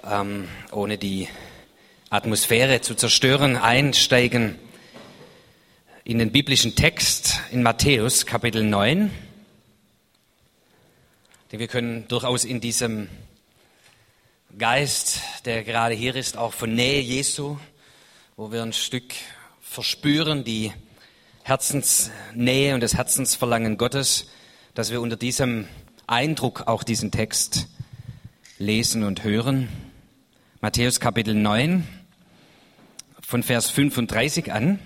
ohne die Atmosphäre zu zerstören, einsteigen in den biblischen Text in Matthäus Kapitel 9. Denn wir können durchaus in diesem Geist, der gerade hier ist, auch von Nähe Jesu, wo wir ein Stück verspüren, die Herzensnähe und das Herzensverlangen Gottes, dass wir unter diesem Eindruck auch diesen Text lesen und hören. Matthäus Kapitel 9, von Vers 35 an.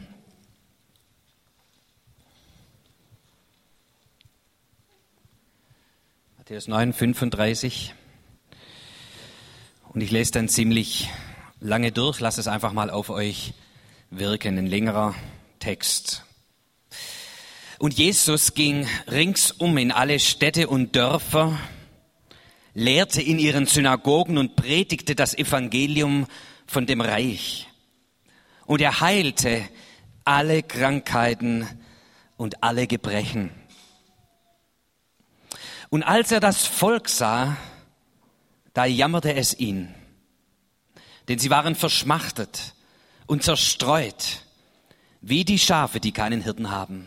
Matthäus 9, 35. Und ich lese dann ziemlich lange durch, lasst es einfach mal auf euch wirken, ein längerer Text. Und Jesus ging ringsum in alle Städte und Dörfer, lehrte in ihren Synagogen und predigte das Evangelium von dem Reich. Und er heilte alle Krankheiten und alle Gebrechen. Und als er das Volk sah, da jammerte es ihn, denn sie waren verschmachtet und zerstreut, wie die Schafe, die keinen Hirten haben.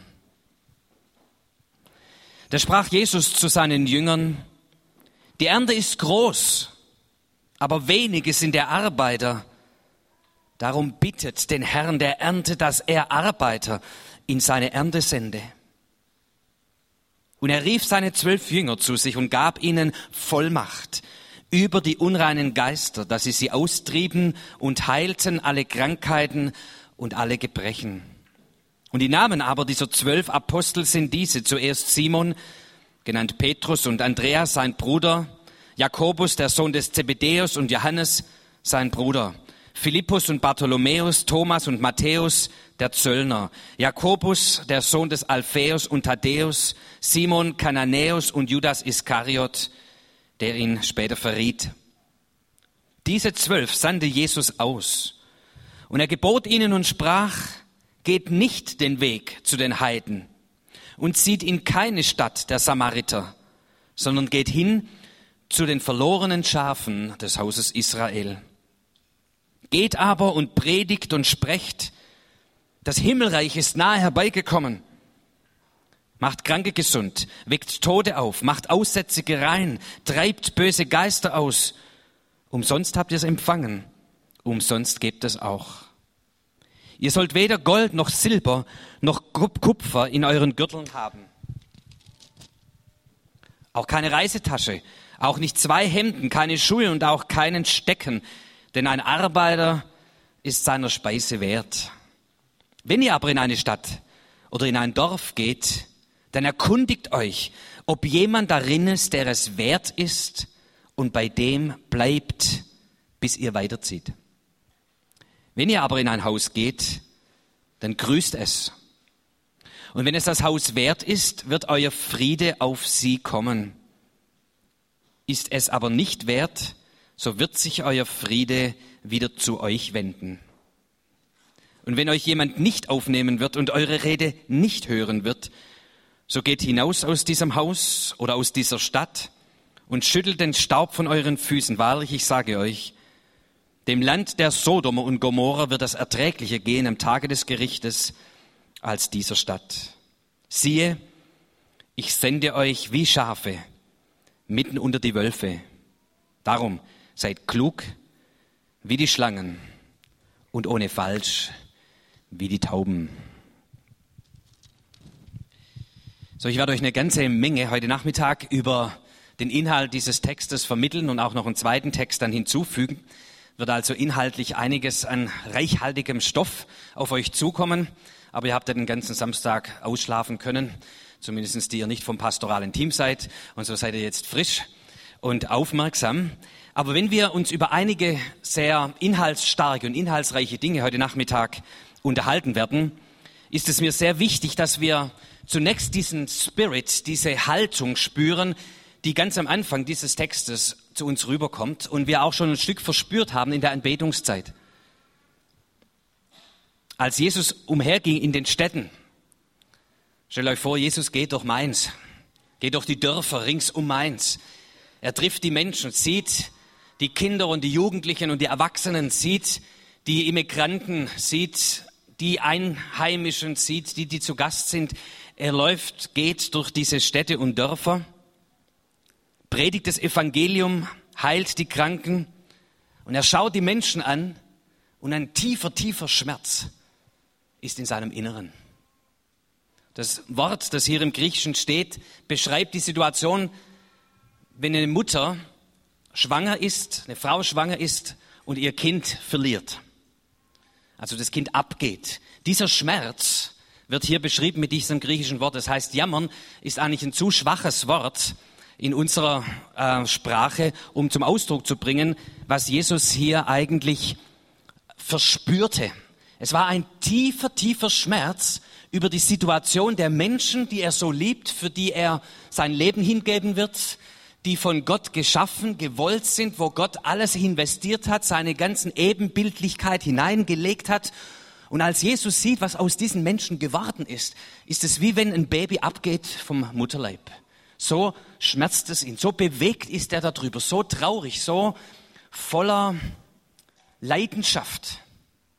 Da sprach Jesus zu seinen Jüngern: Die Ernte ist groß, aber wenige sind der Arbeiter. Darum bittet den Herrn der Ernte, dass er Arbeiter in seine Ernte sende. Und er rief seine 12 Jünger zu sich und gab ihnen Vollmacht über die unreinen Geister, dass sie austrieben und heilten alle Krankheiten und alle Gebrechen. Und die Namen aber dieser 12 Apostel sind diese: zuerst Simon, genannt Petrus, und Andreas, sein Bruder, Jakobus, der Sohn des Zebedäus, und Johannes, sein Bruder, Philippus und Bartholomäus, Thomas und Matthäus, der Zöllner, Jakobus, der Sohn des Alpheus und Thaddäus, Simon Kananäus und Judas Iskariot, der ihn später verriet. Diese 12 sandte Jesus aus, und er gebot ihnen und sprach: Geht nicht den Weg zu den Heiden und zieht in keine Stadt der Samariter, sondern geht hin zu den verlorenen Schafen des Hauses Israel. Geht aber und predigt und sprecht: Das Himmelreich ist nahe herbeigekommen. Macht Kranke gesund, weckt Tote auf, macht Aussätzige rein, treibt böse Geister aus. Umsonst habt ihr es empfangen, umsonst gebt es auch. Ihr sollt weder Gold noch Silber noch Kupfer in euren Gürteln haben. Auch keine Reisetasche, auch nicht 2 Hemden, keine Schuhe und auch keinen Stecken, denn ein Arbeiter ist seiner Speise wert. Wenn ihr aber in eine Stadt oder in ein Dorf geht, dann erkundigt euch, ob jemand darin ist, der es wert ist, und bei dem bleibt, bis ihr weiterzieht. Wenn ihr aber in ein Haus geht, dann grüßt es. Und wenn es das Haus wert ist, wird euer Friede auf sie kommen. Ist es aber nicht wert, so wird sich euer Friede wieder zu euch wenden. Und wenn euch jemand nicht aufnehmen wird und eure Rede nicht hören wird, so geht hinaus aus diesem Haus oder aus dieser Stadt und schüttelt den Staub von euren Füßen. Wahrlich, ich sage euch, dem Land der Sodomer und Gomorra wird das erträglicher gehen am Tage des Gerichtes als dieser Stadt. Siehe, ich sende euch wie Schafe mitten unter die Wölfe. Darum seid klug wie die Schlangen und ohne Falsch wie die Tauben. So, ich werde euch eine ganze Menge heute Nachmittag über den Inhalt dieses Textes vermitteln und auch noch einen zweiten Text dann hinzufügen. Wird also inhaltlich einiges an reichhaltigem Stoff auf euch zukommen. Aber ihr habt ja den ganzen Samstag ausschlafen können, zumindest die ihr nicht vom pastoralen Team seid. Und so seid ihr jetzt frisch und aufmerksam. Aber wenn wir uns über einige sehr inhaltsstarke und inhaltsreiche Dinge heute Nachmittag unterhalten werden, ist es mir sehr wichtig, dass wir zunächst diesen Spirit, diese Haltung spüren, die ganz am Anfang dieses Textes zu uns rüberkommt und wir auch schon ein Stück verspürt haben in der Anbetungszeit. Als Jesus umherging in den Städten, stellt euch vor, Jesus geht durch Mainz, geht durch die Dörfer rings um Mainz. Er trifft die Menschen, sieht die Kinder und die Jugendlichen und die Erwachsenen sieht, die Immigranten sieht, die Einheimischen sieht, die zu Gast sind. Er geht durch diese Städte und Dörfer, predigt das Evangelium, heilt die Kranken und er schaut die Menschen an und ein tiefer, tiefer Schmerz ist in seinem Inneren. Das Wort, das hier im Griechischen steht, beschreibt die Situation, wenn eine Mutter schwanger ist, eine Frau schwanger ist und ihr Kind verliert. Also das Kind abgeht. Dieser Schmerz wird hier beschrieben mit diesem griechischen Wort. Das heißt, jammern ist eigentlich ein zu schwaches Wort in unserer Sprache, um zum Ausdruck zu bringen, was Jesus hier eigentlich verspürte. Es war ein tiefer, tiefer Schmerz über die Situation der Menschen, die er so liebt, für die er sein Leben hingeben wird, die von Gott geschaffen, gewollt sind, wo Gott alles investiert hat, seine ganzen Ebenbildlichkeit hineingelegt hat. Und als Jesus sieht, was aus diesen Menschen geworden ist, ist es wie wenn ein Baby abgeht vom Mutterleib. So schmerzt es ihn, so bewegt ist er darüber, so traurig, so voller Leidenschaft,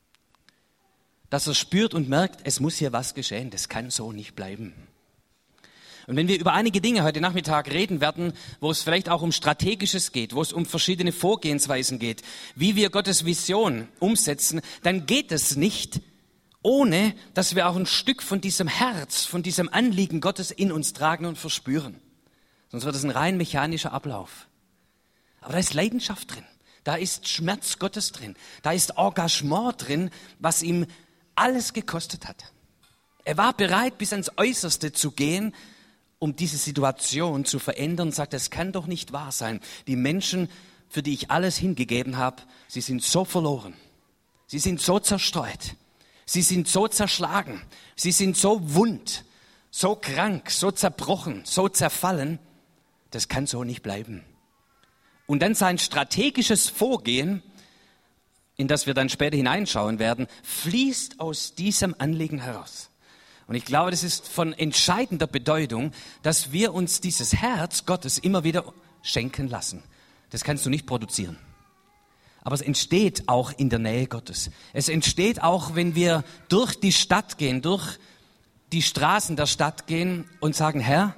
dass er spürt und merkt, es muss hier was geschehen, das kann so nicht bleiben. Und wenn wir über einige Dinge heute Nachmittag reden werden, wo es vielleicht auch um Strategisches geht, wo es um verschiedene Vorgehensweisen geht, wie wir Gottes Vision umsetzen, dann geht es nicht, ohne dass wir auch ein Stück von diesem Herz, von diesem Anliegen Gottes in uns tragen und verspüren. Sonst wird es ein rein mechanischer Ablauf. Aber da ist Leidenschaft drin, da ist Schmerz Gottes drin, da ist Engagement drin, was ihm alles gekostet hat. Er war bereit, bis ans Äußerste zu gehen, um diese Situation zu verändern, sagt, es kann doch nicht wahr sein. Die Menschen, für die ich alles hingegeben habe, sie sind so verloren. Sie sind so zerstreut. Sie sind so zerschlagen. Sie sind so wund, so krank, so zerbrochen, so zerfallen. Das kann so nicht bleiben. Und dann sein strategisches Vorgehen, in das wir dann später hineinschauen werden, fließt aus diesem Anliegen heraus. Und ich glaube, das ist von entscheidender Bedeutung, dass wir uns dieses Herz Gottes immer wieder schenken lassen. Das kannst du nicht produzieren. Aber es entsteht auch in der Nähe Gottes. Es entsteht auch, wenn wir durch die Stadt gehen, durch die Straßen der Stadt gehen und sagen, Herr,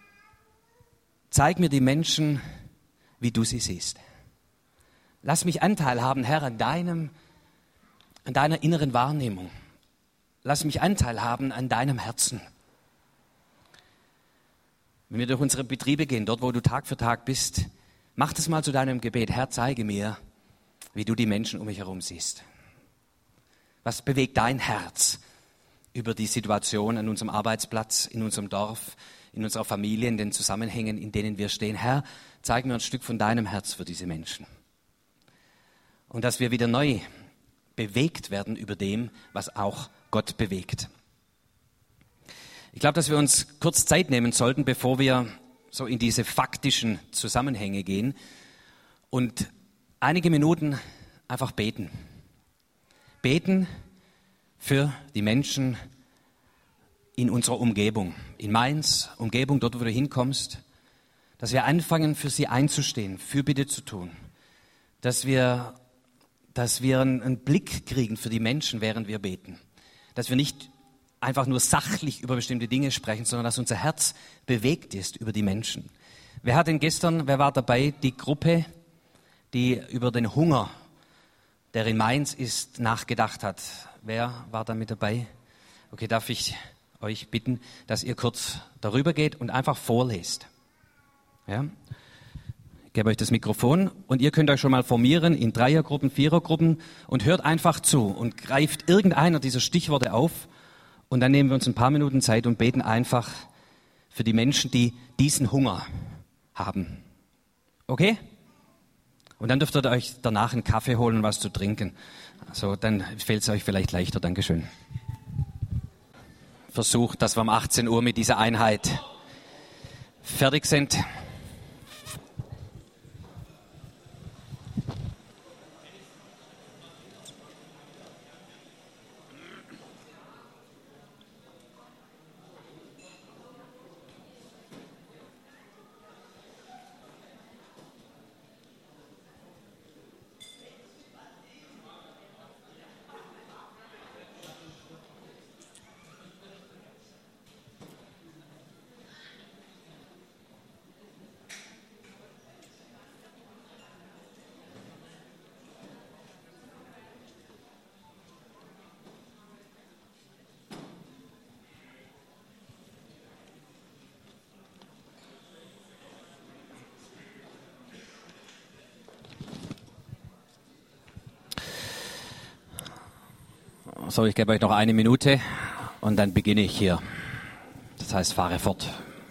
zeig mir die Menschen, wie du sie siehst. Lass mich Anteil haben, Herr, an deiner inneren Wahrnehmung. Lass mich Anteil haben an deinem Herzen. Wenn wir durch unsere Betriebe gehen, dort, wo du Tag für Tag bist, mach das mal zu deinem Gebet. Herr, zeige mir, wie du die Menschen um mich herum siehst. Was bewegt dein Herz über die Situation an unserem Arbeitsplatz, in unserem Dorf, in unserer Familie, in den Zusammenhängen, in denen wir stehen? Herr, zeig mir ein Stück von deinem Herz für diese Menschen. Und dass wir wieder neu bewegt werden über dem, was auch Gott bewegt. Ich glaube, dass wir uns kurz Zeit nehmen sollten, bevor wir so in diese faktischen Zusammenhänge gehen und einige Minuten einfach beten. Beten für die Menschen in unserer Umgebung, in Mainz, Umgebung, dort, wo du hinkommst, dass wir anfangen, für sie einzustehen, Fürbitte zu tun, dass wir einen Blick kriegen für die Menschen, während wir beten. Dass wir nicht einfach nur sachlich über bestimmte Dinge sprechen, sondern dass unser Herz bewegt ist über die Menschen. Wer war dabei, die Gruppe, die über den Hunger, der in Mainz ist, nachgedacht hat? Wer war da mit dabei? Okay, darf ich euch bitten, dass ihr kurz darüber geht und einfach vorlest. Ja? Ich gebe euch das Mikrofon und ihr könnt euch schon mal formieren in Dreiergruppen, Vierergruppen und hört einfach zu und greift irgendeiner dieser Stichworte auf und dann nehmen wir uns ein paar Minuten Zeit und beten einfach für die Menschen, die diesen Hunger haben. Okay? Und dann dürft ihr euch danach einen Kaffee holen und was zu trinken. Also dann fällt es euch vielleicht leichter. Dankeschön. Versucht, dass wir um 18 Uhr mit dieser Einheit fertig sind. So, ich gebe euch noch 1 Minute und dann beginne ich hier. Das heißt, fahre fort.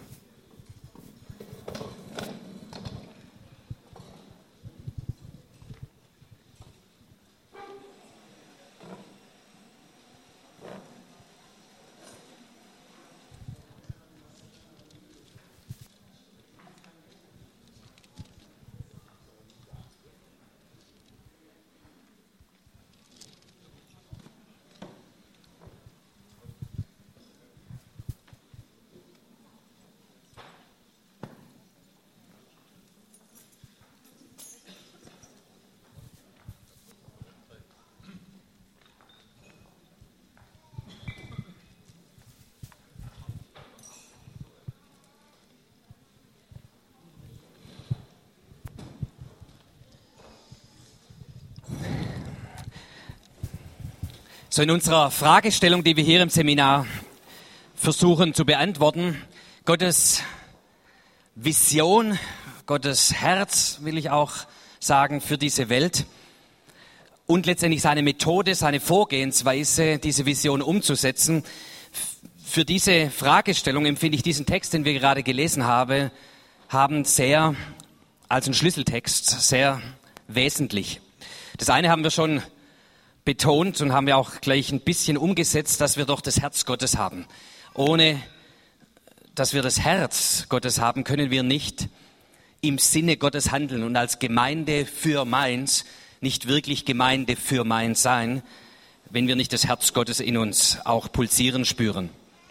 So in unserer Fragestellung, die wir hier im Seminar versuchen zu beantworten, Gottes Vision, Gottes Herz, will ich auch sagen, für diese Welt und letztendlich seine Methode, seine Vorgehensweise, diese Vision umzusetzen. Für diese Fragestellung empfinde ich diesen Text, den wir gerade gelesen haben, sehr als einen Schlüsseltext, sehr wesentlich. Das eine haben wir schon betont und haben wir auch gleich ein bisschen umgesetzt, dass wir doch das Herz Gottes haben. Ohne dass wir das Herz Gottes haben, können wir nicht im Sinne Gottes handeln und als Gemeinde für Mainz nicht wirklich Gemeinde für Mainz sein, wenn wir nicht das Herz Gottes in uns auch pulsieren spüren.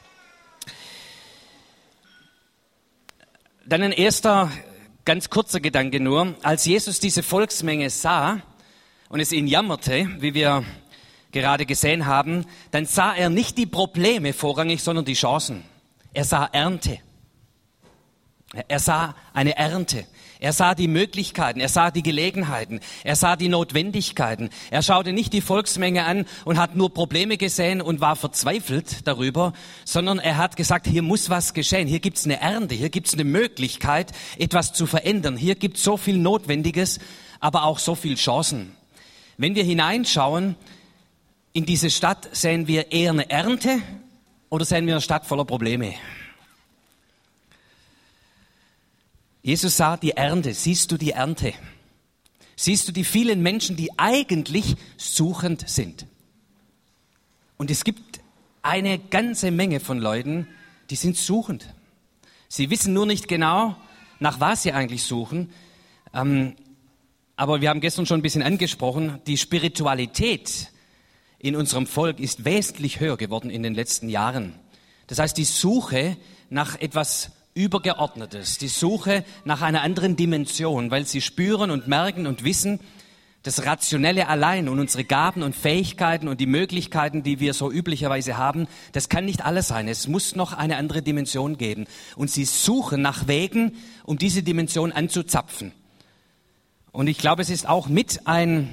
Dann ein erster, ganz kurzer Gedanke nur. Als Jesus diese Volksmenge sah und es ihn jammerte, wie wir gerade gesehen haben, dann sah er nicht die Probleme vorrangig, sondern die Chancen. Er sah Ernte. Er sah eine Ernte. Er sah die Möglichkeiten, er sah die Gelegenheiten, er sah die Notwendigkeiten. Er schaute nicht die Volksmenge an und hat nur Probleme gesehen und war verzweifelt darüber, sondern er hat gesagt, hier muss was geschehen, hier gibt's eine Ernte, hier gibt's eine Möglichkeit, etwas zu verändern. Hier gibt's so viel Notwendiges, aber auch so viel Chancen. Wenn wir hineinschauen in diese Stadt, sehen wir eher eine Ernte oder sehen wir eine Stadt voller Probleme? Jesus sah die Ernte. Siehst du die Ernte? Siehst du die vielen Menschen, die eigentlich suchend sind? Und es gibt eine ganze Menge von Leuten, die sind suchend. Sie wissen nur nicht genau, nach was sie eigentlich suchen. Aber wir haben gestern schon ein bisschen angesprochen, die Spiritualität in unserem Volk ist wesentlich höher geworden in den letzten Jahren. Das heißt, die Suche nach etwas Übergeordnetes, die Suche nach einer anderen Dimension, weil sie spüren und merken und wissen, das Rationelle allein und unsere Gaben und Fähigkeiten und die Möglichkeiten, die wir so üblicherweise haben, das kann nicht alles sein. Es muss noch eine andere Dimension geben. Und sie suchen nach Wegen, um diese Dimension anzuzapfen. Und ich glaube, es ist auch mit ein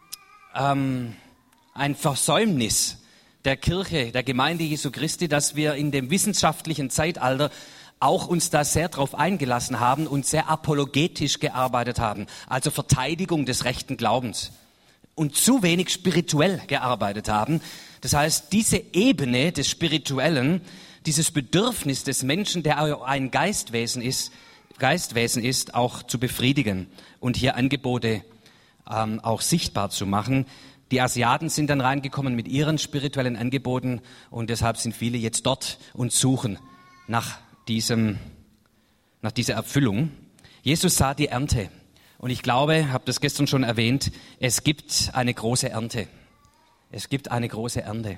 Versäumnis der Kirche, der Gemeinde Jesu Christi, dass wir in dem wissenschaftlichen Zeitalter auch uns da sehr drauf eingelassen haben und sehr apologetisch gearbeitet haben, also Verteidigung des rechten Glaubens und zu wenig spirituell gearbeitet haben. Das heißt, diese Ebene des Spirituellen, dieses Bedürfnis des Menschen, der ein Geistwesen ist, auch zu befriedigen und hier Angebote auch sichtbar zu machen. Die Asiaten sind dann reingekommen mit ihren spirituellen Angeboten und deshalb sind viele jetzt dort und suchen nach dieser Erfüllung. Jesus sah die Ernte und ich glaube, habe das gestern schon erwähnt, es gibt eine große Ernte. Es gibt eine große Ernte.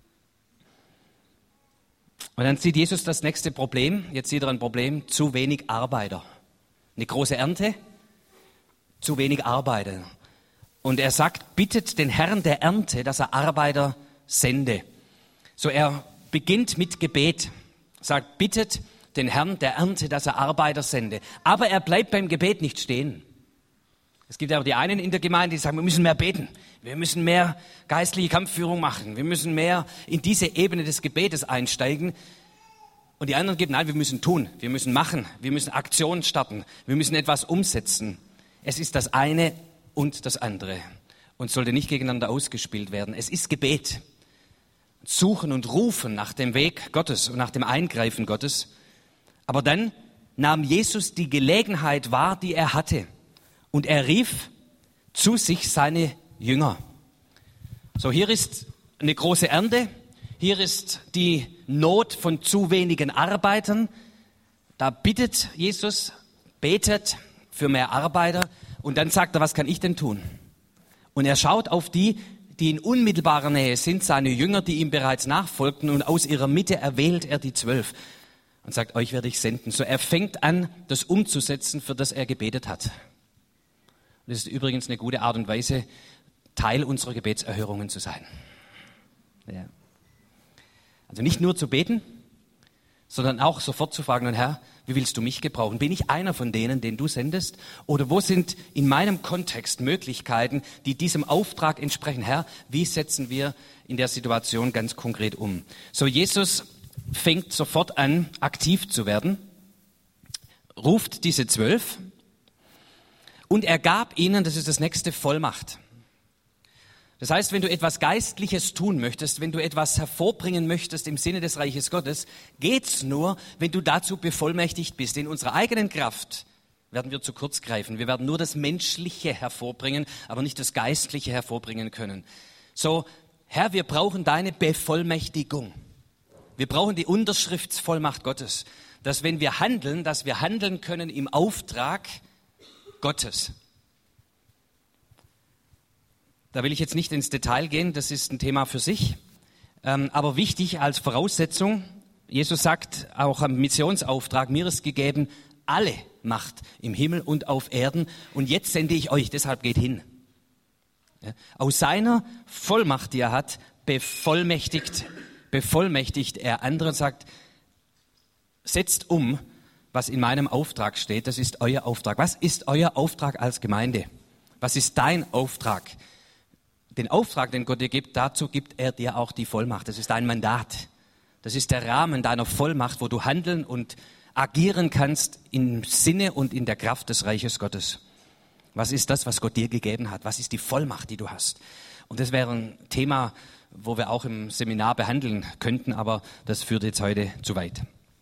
Und dann sieht Jesus das nächste Problem, jetzt sieht er ein Problem, zu wenig Arbeiter. Eine große Ernte, zu wenig Arbeiter. Und er sagt, bittet den Herrn der Ernte, dass er Arbeiter sende. So, er beginnt mit Gebet, sagt, bittet den Herrn der Ernte, dass er Arbeiter sende. Aber er bleibt beim Gebet nicht stehen. Es gibt aber die einen in der Gemeinde, die sagen, wir müssen mehr beten. Wir müssen mehr geistliche Kampfführung machen. Wir müssen mehr in diese Ebene des Gebetes einsteigen. Und die anderen geben, nein, wir müssen tun. Wir müssen machen. Wir müssen Aktionen starten. Wir müssen etwas umsetzen. Es ist das eine und das andere und sollte nicht gegeneinander ausgespielt werden. Es ist Gebet. suchen und rufen nach dem Weg Gottes und nach dem Eingreifen Gottes. Aber dann nahm Jesus die Gelegenheit wahr, die er hatte. Und er rief zu sich seine Jünger. So, hier ist eine große Ernte. Hier ist die Not von zu wenigen Arbeitern. Da bittet Jesus, betet für mehr Arbeiter. Und dann sagt er, was kann ich denn tun? Und er schaut auf die in unmittelbarer Nähe sind, seine Jünger, die ihm bereits nachfolgten. Und aus ihrer Mitte erwählt er die 12 und sagt, euch werde ich senden. So, er fängt an, das umzusetzen, für das er gebetet hat. Das ist übrigens eine gute Art und Weise, Teil unserer Gebetserhörungen zu sein. Ja. Also nicht nur zu beten, sondern auch sofort zu fragen, Herr, wie willst du mich gebrauchen? Bin ich einer von denen, den du sendest? Oder wo sind in meinem Kontext Möglichkeiten, die diesem Auftrag entsprechen? Herr, wie setzen wir in der Situation ganz konkret um? So, Jesus fängt sofort an, aktiv zu werden, ruft diese 12 und er gab ihnen, das ist das nächste, Vollmacht. Das heißt, wenn du etwas Geistliches tun möchtest, wenn du etwas hervorbringen möchtest im Sinne des Reiches Gottes, geht's nur, wenn du dazu bevollmächtigt bist. In unserer eigenen Kraft werden wir zu kurz greifen. Wir werden nur das Menschliche hervorbringen, aber nicht das Geistliche hervorbringen können. So, Herr, wir brauchen deine Bevollmächtigung. Wir brauchen die Unterschriftsvollmacht Gottes, dass wenn wir handeln, dass wir handeln können im Auftrag Gottes. Da will ich jetzt nicht ins Detail gehen, das ist ein Thema für sich. Aber wichtig als Voraussetzung, Jesus sagt auch am Missionsauftrag, mir ist gegeben alle Macht im Himmel und auf Erden und jetzt sende ich euch, deshalb geht hin. Ja, aus seiner Vollmacht, die er hat, bevollmächtigt er andere und sagt, setzt um, was in meinem Auftrag steht, das ist euer Auftrag. Was ist euer Auftrag als Gemeinde? Was ist dein Auftrag? Den Auftrag, den Gott dir gibt, dazu gibt er dir auch die Vollmacht. Das ist dein Mandat. Das ist der Rahmen deiner Vollmacht, wo du handeln und agieren kannst im Sinne und in der Kraft des Reiches Gottes. Was ist das, was Gott dir gegeben hat? Was ist die Vollmacht, die du hast? Und das wäre ein Thema, wo wir auch im Seminar behandeln könnten, aber das führt jetzt heute zu weit.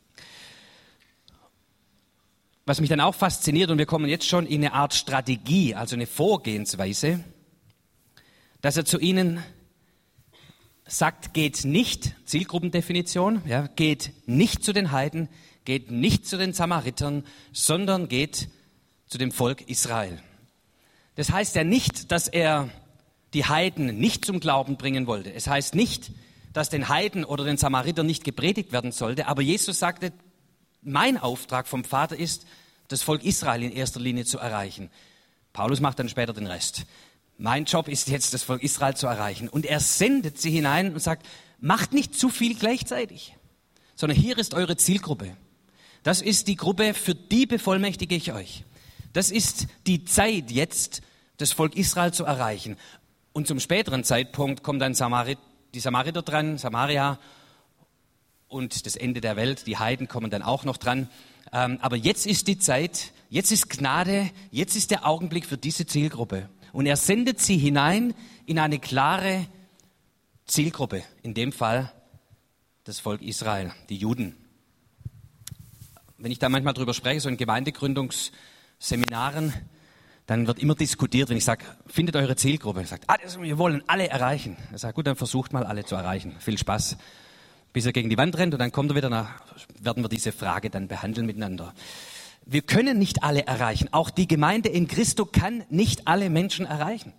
Was mich dann auch fasziniert, und wir kommen jetzt schon in eine Art Strategie, also eine Vorgehensweise, dass er zu ihnen sagt, geht nicht, Zielgruppendefinition, ja, geht nicht zu den Heiden, geht nicht zu den Samaritern, sondern geht zu dem Volk Israel. Das heißt ja nicht, dass er die Heiden nicht zum Glauben bringen wollte. Es heißt nicht, dass den Heiden oder den Samaritern nicht gepredigt werden sollte, aber Jesus sagte, mein Auftrag vom Vater ist, das Volk Israel in erster Linie zu erreichen. Paulus macht dann später den Rest. Mein Job ist jetzt, das Volk Israel zu erreichen. Und er sendet sie hinein und sagt, macht nicht zu viel gleichzeitig, sondern hier ist eure Zielgruppe. Das ist die Gruppe, für die bevollmächtige ich euch. Das ist die Zeit jetzt, das Volk Israel zu erreichen. Und zum späteren Zeitpunkt kommt dann die Samariter dran, Samaria und das Ende der Welt. Die Heiden kommen dann auch noch dran. Aber jetzt ist die Zeit, jetzt ist Gnade, jetzt ist der Augenblick für diese Zielgruppe. Und er sendet sie hinein in eine klare Zielgruppe, in dem Fall das Volk Israel, die Juden. Wenn ich da manchmal drüber spreche, so in Gemeindegründungsseminaren, dann wird immer diskutiert, wenn ich sage, findet eure Zielgruppe. Ich sage, wir wollen alle erreichen. Ich sage, gut, dann versucht mal alle zu erreichen. Viel Spaß, bis er gegen die Wand rennt und dann kommt er wieder, werden wir diese Frage dann behandeln miteinander. Wir können nicht alle erreichen. Auch die Gemeinde in Christo kann nicht alle Menschen erreichen.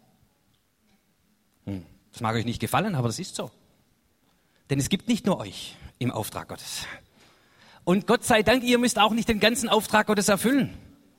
Das mag euch nicht gefallen, aber das ist so. Denn es gibt nicht nur euch im Auftrag Gottes. Und Gott sei Dank, ihr müsst auch nicht den ganzen Auftrag Gottes erfüllen.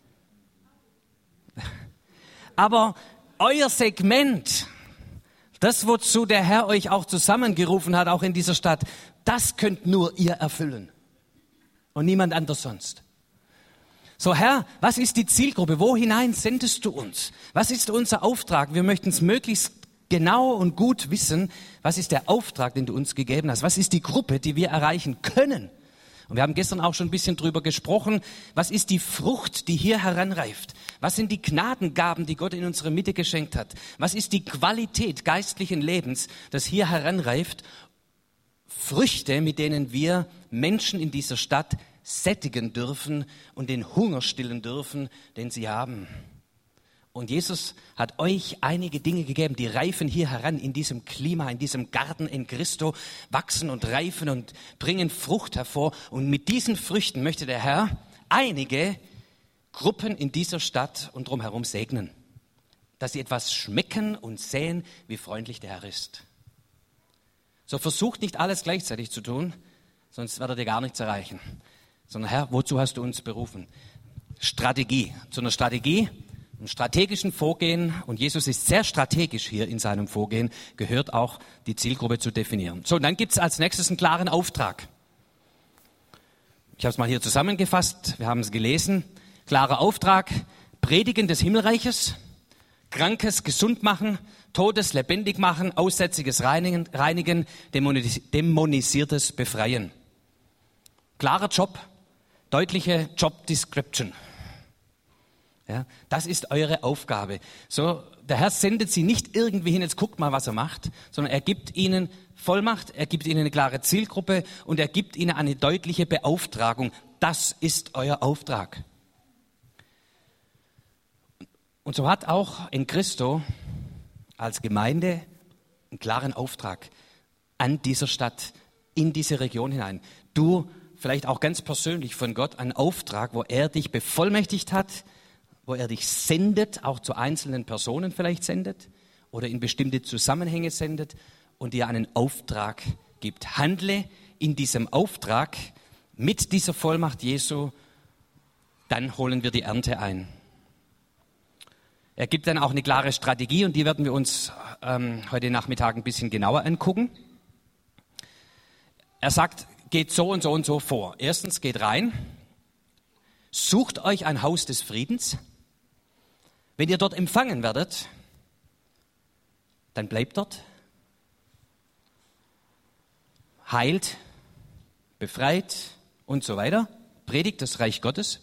Aber euer Segment, das, wozu der Herr euch auch zusammengerufen hat, auch in dieser Stadt, das könnt nur ihr erfüllen. Und niemand anders sonst. So, Herr, was ist die Zielgruppe? Wo hinein sendest du uns? Was ist unser Auftrag? Wir möchten es möglichst genau und gut wissen. Was ist der Auftrag, den du uns gegeben hast? Was ist die Gruppe, die wir erreichen können? Und wir haben gestern auch schon ein bisschen drüber gesprochen. Was ist die Frucht, die hier heranreift? Was sind die Gnadengaben, die Gott in unsere Mitte geschenkt hat? Was ist die Qualität geistlichen Lebens, das hier heranreift? Früchte, mit denen wir Menschen in dieser Stadt sättigen dürfen und den Hunger stillen dürfen, den sie haben. Und Jesus hat euch einige Dinge gegeben, die reifen hier heran in diesem Klima, in diesem Garten in Christo, wachsen und reifen und bringen Frucht hervor. Und mit diesen Früchten möchte der Herr einige Gruppen in dieser Stadt und drumherum segnen, dass sie etwas schmecken und sehen, wie freundlich der Herr ist. So versucht nicht alles gleichzeitig zu tun, sonst werdet ihr gar nichts erreichen. Sondern Herr, wozu hast du uns berufen? Strategie. Zu einer Strategie, einem strategischen Vorgehen, und Jesus ist sehr strategisch hier in seinem Vorgehen, gehört auch die Zielgruppe zu definieren. So, und dann gibt es als nächstes einen klaren Auftrag. Ich habe es mal hier zusammengefasst, wir haben es gelesen. Klarer Auftrag, Predigen des Himmelreiches, Krankes gesund machen, Todes lebendig machen, Aussätziges reinigen, Dämonisiertes befreien. Klarer Job, deutliche Job Description. Ja, das ist eure Aufgabe. So, der Herr sendet sie nicht irgendwie hin, jetzt guckt mal, was er macht, sondern er gibt ihnen Vollmacht, er gibt ihnen eine klare Zielgruppe und er gibt ihnen eine deutliche Beauftragung. Das ist euer Auftrag. Und so hat auch in Christo als Gemeinde einen klaren Auftrag an dieser Stadt, in diese Region hinein. Du vielleicht auch ganz persönlich von Gott einen Auftrag, wo er dich bevollmächtigt hat, wo er dich sendet, auch zu einzelnen Personen vielleicht sendet oder in bestimmte Zusammenhänge sendet und dir einen Auftrag gibt. Handle in diesem Auftrag mit dieser Vollmacht Jesu, dann holen wir die Ernte ein. Er gibt dann auch eine klare Strategie und die werden wir uns heute Nachmittag ein bisschen genauer angucken. Er sagt, geht so und so und so vor. Erstens, geht rein, sucht euch ein Haus des Friedens. Wenn ihr dort empfangen werdet, dann bleibt dort, heilt, befreit und so weiter, predigt das Reich Gottes.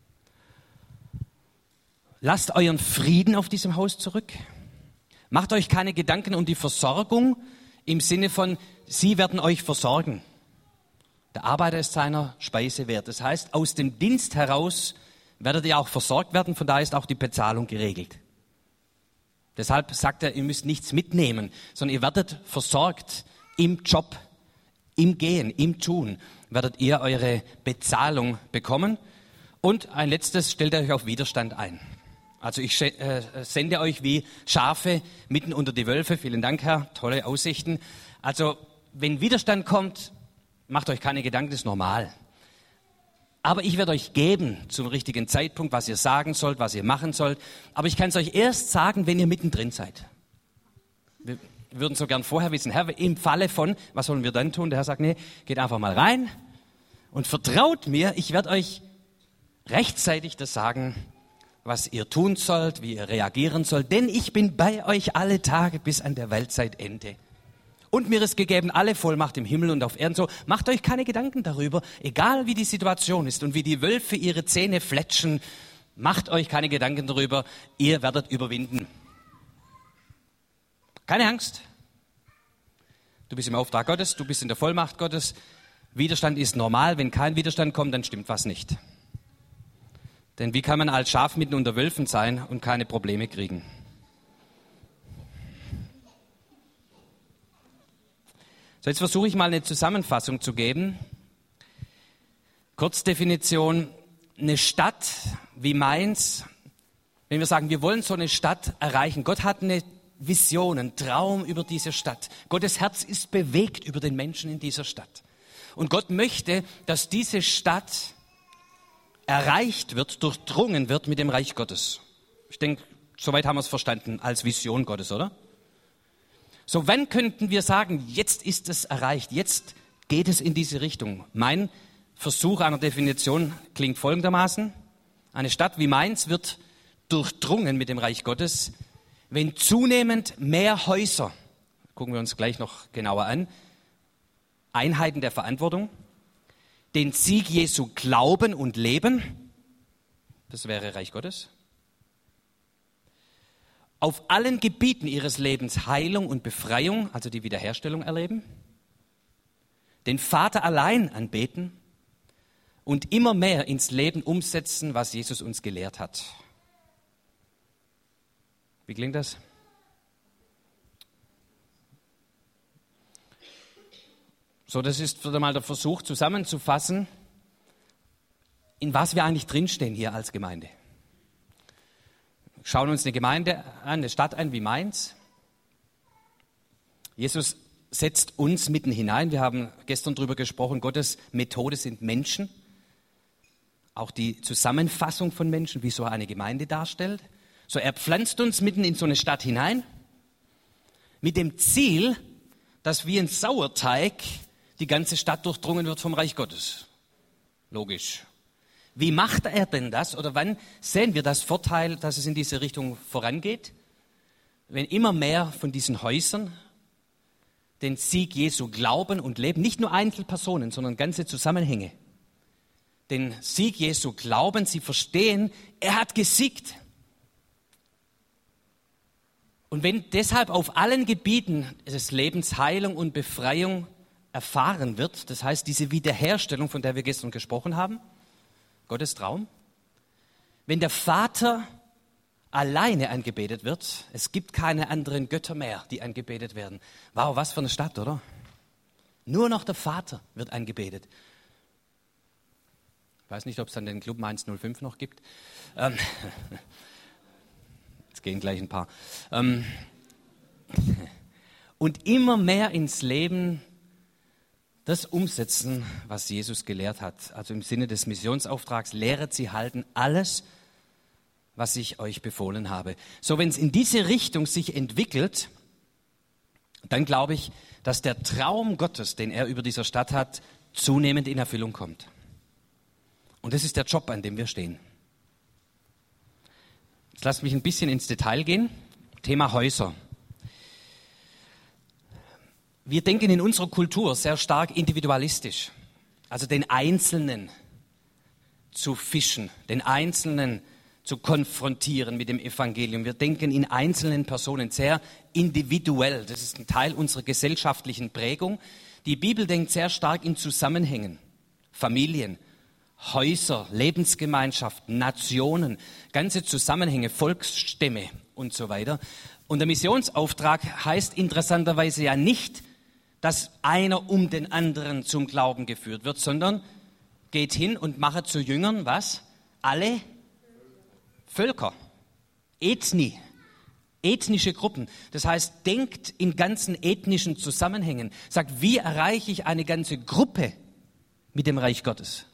Lasst euren Frieden auf diesem Haus zurück. Macht euch keine Gedanken um die Versorgung im Sinne von, sie werden euch versorgen. Der Arbeiter ist seiner Speise wert. Das heißt, aus dem Dienst heraus werdet ihr auch versorgt werden, von daher ist auch die Bezahlung geregelt. Deshalb sagt er, ihr müsst nichts mitnehmen, sondern ihr werdet versorgt im Job, im Gehen, im Tun, werdet ihr eure Bezahlung bekommen. Und ein letztes, stellt euch auf Widerstand ein. Also ich sende euch wie Schafe mitten unter die Wölfe. Vielen Dank, Herr, tolle Aussichten. Also wenn Widerstand kommt, macht euch keine Gedanken, das ist normal. Aber ich werde euch geben zum richtigen Zeitpunkt, was ihr sagen sollt, was ihr machen sollt. Aber ich kann es euch erst sagen, wenn ihr mittendrin seid. Wir würden so gern vorher wissen, Herr, im Falle von, was sollen wir dann tun? Der Herr sagt, nee, geht einfach mal rein und vertraut mir, ich werde euch rechtzeitig das sagen, was ihr tun sollt, wie ihr reagieren sollt, denn ich bin bei euch alle Tage bis an der Weltzeitende. Und mir ist gegeben alle Vollmacht im Himmel und auf Erden. So, macht euch keine Gedanken darüber, egal wie die Situation ist und wie die Wölfe ihre Zähne fletschen, macht euch keine Gedanken darüber, ihr werdet überwinden. Keine Angst. Du bist im Auftrag Gottes, du bist in der Vollmacht Gottes. Widerstand ist normal, wenn kein Widerstand kommt, dann stimmt was nicht. Denn wie kann man als Schaf mitten unter Wölfen sein und keine Probleme kriegen? So, jetzt versuche ich mal eine Zusammenfassung zu geben. Kurzdefinition, eine Stadt wie Mainz, wenn wir sagen, wir wollen so eine Stadt erreichen. Gott hat eine Vision, einen Traum über diese Stadt. Gottes Herz ist bewegt über den Menschen in dieser Stadt. Und Gott möchte, dass diese Stadt erreicht wird, durchdrungen wird mit dem Reich Gottes. Ich denke, soweit haben wir es verstanden, als Vision Gottes, oder? So, wann könnten wir sagen, jetzt ist es erreicht, jetzt geht es in diese Richtung? Mein Versuch einer Definition klingt folgendermaßen. Eine Stadt wie Mainz wird durchdrungen mit dem Reich Gottes, wenn zunehmend mehr Häuser, gucken wir uns gleich noch genauer an, Einheiten der Verantwortung, den Sieg Jesu glauben und leben, das wäre Reich Gottes, auf allen Gebieten ihres Lebens Heilung und Befreiung, also die Wiederherstellung erleben, den Vater allein anbeten und immer mehr ins Leben umsetzen, was Jesus uns gelehrt hat. Wie klingt das? So, das ist wieder mal der Versuch zusammenzufassen, in was wir eigentlich drinstehen hier als Gemeinde. Schauen uns eine Gemeinde an, eine Stadt an wie Mainz. Jesus setzt uns mitten hinein. Wir haben gestern darüber gesprochen, Gottes Methode sind Menschen. Auch die Zusammenfassung von Menschen, wie so eine Gemeinde darstellt. So, er pflanzt uns mitten in so eine Stadt hinein, mit dem Ziel, dass wie ein Sauerteig die ganze Stadt durchdrungen wird vom Reich Gottes. Logisch. Wie macht er denn das oder wann sehen wir das Vorteil, dass es in diese Richtung vorangeht? Wenn immer mehr von diesen Häusern den Sieg Jesu glauben und leben, nicht nur Einzelpersonen, sondern ganze Zusammenhänge. Den Sieg Jesu glauben, sie verstehen, er hat gesiegt. Und wenn deshalb auf allen Gebieten des Lebens Heilung und Befreiung erfahren wird, das heißt diese Wiederherstellung, von der wir gestern gesprochen haben, Gottes Traum, wenn der Vater alleine angebetet wird, es gibt keine anderen Götter mehr, die angebetet werden. Wow, was für eine Stadt, oder? Nur noch der Vater wird angebetet. Ich weiß nicht, ob es dann den Club Mainz 05 noch gibt. Jetzt gehen gleich ein paar. Und immer mehr ins Leben das umsetzen, was Jesus gelehrt hat. Also im Sinne des Missionsauftrags, lehret sie halten alles, was ich euch befohlen habe. So, wenn es in diese Richtung sich entwickelt, dann glaube ich, dass der Traum Gottes, den er über dieser Stadt hat, zunehmend in Erfüllung kommt. Und das ist der Job, an dem wir stehen. Jetzt lasst mich ein bisschen ins Detail gehen. Thema Häuser. Wir denken in unserer Kultur sehr stark individualistisch. Also den Einzelnen zu fischen, den Einzelnen zu konfrontieren mit dem Evangelium. Wir denken in einzelnen Personen sehr individuell. Das ist ein Teil unserer gesellschaftlichen Prägung. Die Bibel denkt sehr stark in Zusammenhängen. Familien, Häuser, Lebensgemeinschaften, Nationen, ganze Zusammenhänge, Volksstämme und so weiter. Und der Missionsauftrag heißt interessanterweise ja nicht, dass einer um den anderen zum Glauben geführt wird, sondern geht hin und mache zu Jüngern, was? Alle Völker, ethnische Gruppen. Das heißt, denkt in ganzen ethnischen Zusammenhängen. Sagt, wie erreiche ich eine ganze Gruppe mit dem Reich Gottes?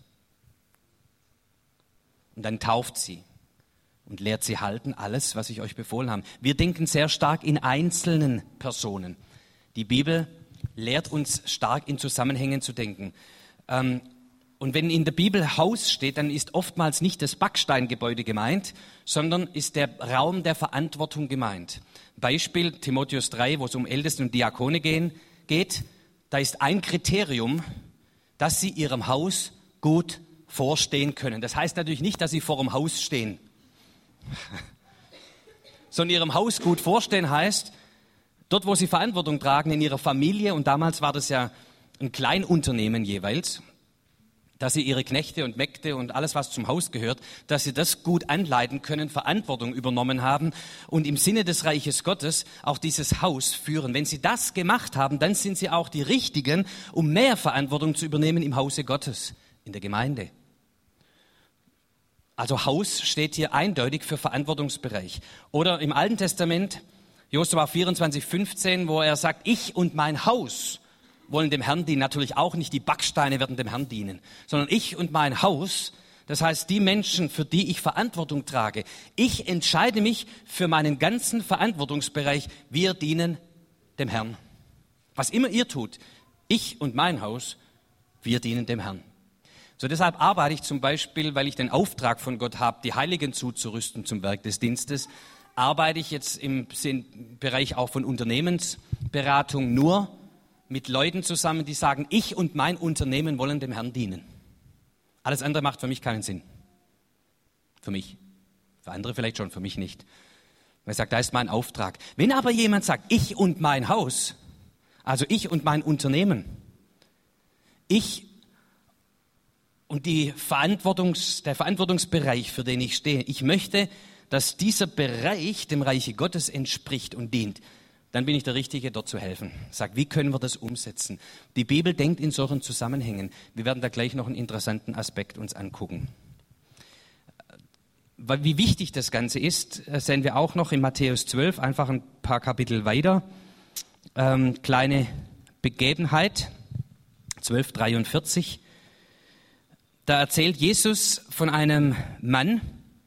Und dann tauft sie und lehrt sie halten, alles, was ich euch befohlen habe. Wir denken sehr stark in einzelnen Personen. Die Bibel lehrt uns stark in Zusammenhängen zu denken. Und wenn in der Bibel Haus steht, dann ist oftmals nicht das Backsteingebäude gemeint, sondern ist der Raum der Verantwortung gemeint. Beispiel Timotheus 3, wo es um Ältesten und Diakone geht, da ist ein Kriterium, dass sie ihrem Haus gut vorstehen können. Das heißt natürlich nicht, dass sie vor dem Haus stehen, sondern ihrem Haus gut vorstehen heißt, dort, wo sie Verantwortung tragen in ihrer Familie, und damals war das ja ein Kleinunternehmen jeweils, dass sie ihre Knechte und Mägde und alles, was zum Haus gehört, dass sie das gut anleiten können, Verantwortung übernommen haben und im Sinne des Reiches Gottes auch dieses Haus führen. Wenn sie das gemacht haben, dann sind sie auch die Richtigen, um mehr Verantwortung zu übernehmen im Hause Gottes, in der Gemeinde. Also Haus steht hier eindeutig für Verantwortungsbereich. Oder im Alten Testament, Josua 24,15, wo er sagt, ich und mein Haus wollen dem Herrn dienen. Natürlich auch nicht die Backsteine werden dem Herrn dienen, sondern ich und mein Haus, das heißt die Menschen, für die ich Verantwortung trage. Ich entscheide mich für meinen ganzen Verantwortungsbereich. Wir dienen dem Herrn. Was immer ihr tut, ich und mein Haus, wir dienen dem Herrn. So deshalb arbeite ich zum Beispiel, weil ich den Auftrag von Gott habe, die Heiligen zuzurüsten zum Werk des Dienstes, arbeite ich jetzt im Bereich auch von Unternehmensberatung nur mit Leuten zusammen, die sagen, ich und mein Unternehmen wollen dem Herrn dienen. Alles andere macht für mich keinen Sinn. Für mich. Für andere vielleicht schon, für mich nicht. Weil er sagt, da ist mein Auftrag. Wenn aber jemand sagt, ich und mein Haus, also ich und mein Unternehmen, Und der Verantwortungsbereich, für den ich stehe, ich möchte, dass dieser Bereich dem Reiche Gottes entspricht und dient. Dann bin ich der Richtige, dort zu helfen. Sag, wie können wir das umsetzen? Die Bibel denkt in solchen Zusammenhängen. Wir werden da gleich noch einen interessanten Aspekt uns angucken. Weil wie wichtig das Ganze ist, sehen wir auch noch in Matthäus 12, einfach ein paar Kapitel weiter. Kleine Begebenheit, 12,43. Da erzählt Jesus von einem Mann.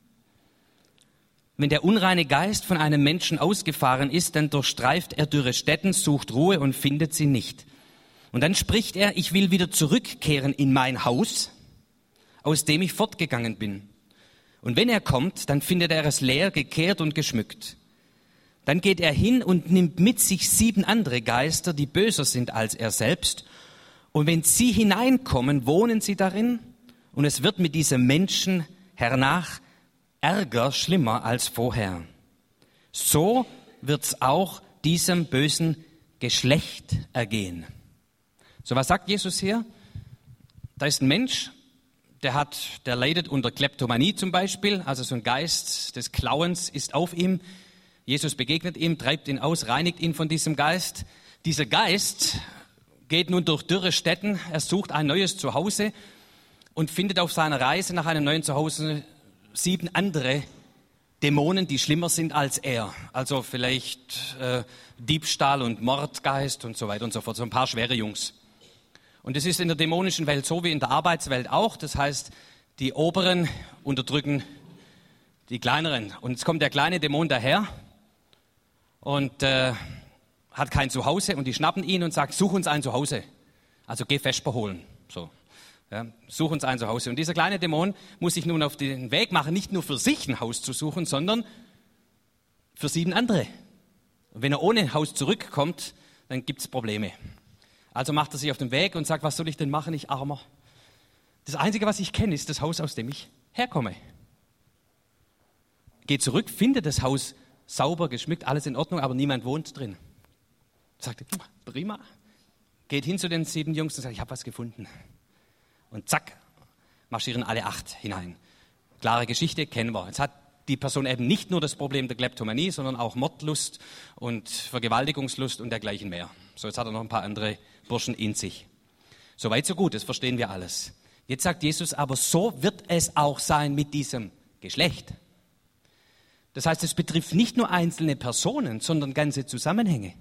Wenn der unreine Geist von einem Menschen ausgefahren ist, dann durchstreift er dürre Stätten, sucht Ruhe und findet sie nicht. Und dann spricht er, ich will wieder zurückkehren in mein Haus, aus dem ich fortgegangen bin. Und wenn er kommt, dann findet er es leer, gekehrt und geschmückt. Dann geht er hin und nimmt mit sich 7 andere Geister, die böser sind als er selbst. Und wenn sie hineinkommen, wohnen sie darin. Und es wird mit diesem Menschen hernach Ärger schlimmer als vorher. So wird's auch diesem bösen Geschlecht ergehen. So, was sagt Jesus hier? Da ist ein Mensch, der leidet unter Kleptomanie zum Beispiel, also so ein Geist des Klauens ist auf ihm. Jesus begegnet ihm, treibt ihn aus, reinigt ihn von diesem Geist. Dieser Geist geht nun durch dürre Städten, er sucht ein neues Zuhause und findet auf seiner Reise nach einem neuen Zuhause 7 andere Dämonen, die schlimmer sind als er. Also vielleicht Diebstahl und Mordgeist und so weiter und so fort. So ein paar schwere Jungs. Und es ist in der dämonischen Welt so wie in der Arbeitswelt auch. Das heißt, die Oberen unterdrücken die Kleineren. Und jetzt kommt der kleine Dämon daher und hat kein Zuhause und die schnappen ihn und sagen, such uns ein Zuhause. Also geh Vesper holen. So. Ja, such uns ein Zuhause. Und dieser kleine Dämon muss sich nun auf den Weg machen, nicht nur für sich ein Haus zu suchen, sondern für 7 andere. Und wenn er ohne ein Haus zurückkommt, dann gibt es Probleme. Also macht er sich auf den Weg und sagt, was soll ich denn machen, ich Armer? Das Einzige, was ich kenne, ist das Haus, aus dem ich herkomme. Geht zurück, findet das Haus sauber, geschmückt, alles in Ordnung, aber niemand wohnt drin. Sagt, prima. Geht hin zu den 7 Jungs und sagt, ich habe was gefunden. Und zack, marschieren alle 8 hinein. Klare Geschichte, kennen wir. Jetzt hat die Person eben nicht nur das Problem der Kleptomanie, sondern auch Mordlust und Vergewaltigungslust und dergleichen mehr. So, jetzt hat er noch ein paar andere Burschen in sich. So weit, so gut, das verstehen wir alles. Jetzt sagt Jesus, aber so wird es auch sein mit diesem Geschlecht. Das heißt, es betrifft nicht nur einzelne Personen, sondern ganze Zusammenhänge.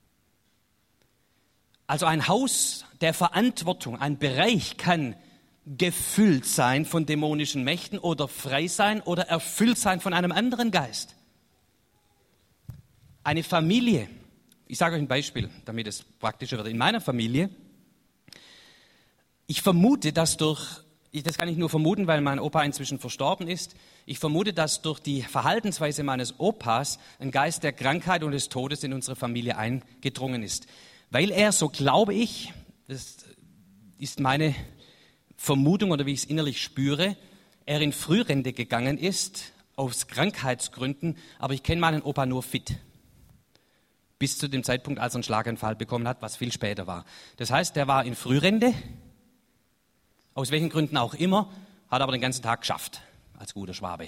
Also ein Haus der Verantwortung, ein Bereich kann gefüllt sein von dämonischen Mächten oder frei sein oder erfüllt sein von einem anderen Geist. Eine Familie, ich sage euch ein Beispiel, damit es praktischer wird. In meiner Familie, ich vermute, das kann ich nur vermuten, weil mein Opa inzwischen verstorben ist, ich vermute, dass durch die Verhaltensweise meines Opas ein Geist der Krankheit und des Todes in unsere Familie eingedrungen ist. Weil er, so glaube ich, das ist meine Vermutung oder wie ich es innerlich spüre, er in Frührente gegangen ist, aus Krankheitsgründen, aber ich kenne meinen Opa nur fit. Bis zu dem Zeitpunkt, als er einen Schlaganfall bekommen hat, was viel später war. Das heißt, er war in Frührente, aus welchen Gründen auch immer, hat aber den ganzen Tag geschafft, als guter Schwabe.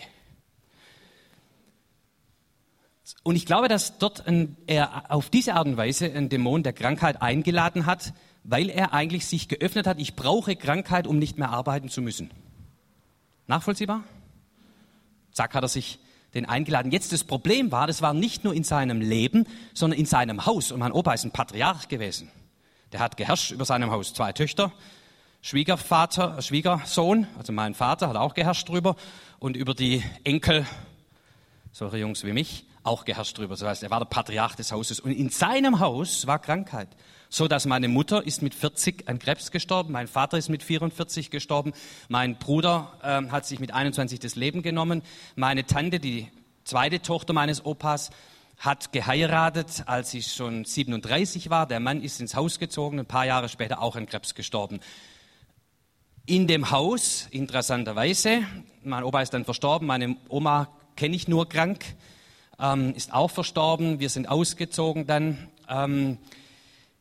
Und ich glaube, dass dort er auf diese Art und Weise einen Dämon der Krankheit eingeladen hat, weil er eigentlich sich geöffnet hat, ich brauche Krankheit, um nicht mehr arbeiten zu müssen. Nachvollziehbar? Zack, hat er sich den eingeladen. Jetzt das Problem war, das war nicht nur in seinem Leben, sondern in seinem Haus. Und mein Opa ist ein Patriarch gewesen. Der hat geherrscht über seinem Haus. 2 Töchter, Schwiegersohn, also mein Vater hat auch geherrscht drüber. Und über die Enkel, solche Jungs wie mich, auch geherrscht drüber. Das heißt, er war der Patriarch des Hauses. Und in seinem Haus war Krankheit. So dass meine Mutter ist mit 40 an Krebs gestorben, mein Vater ist mit 44 gestorben, mein Bruder hat sich mit 21 das Leben genommen, meine Tante, die 2. Tochter meines Opas, hat geheiratet, als sie schon 37 war. Der Mann ist ins Haus gezogen, ein paar Jahre später auch an Krebs gestorben. In dem Haus, interessanterweise, mein Opa ist dann verstorben, meine Oma kenne ich nur krank, ist auch verstorben, wir sind ausgezogen dann.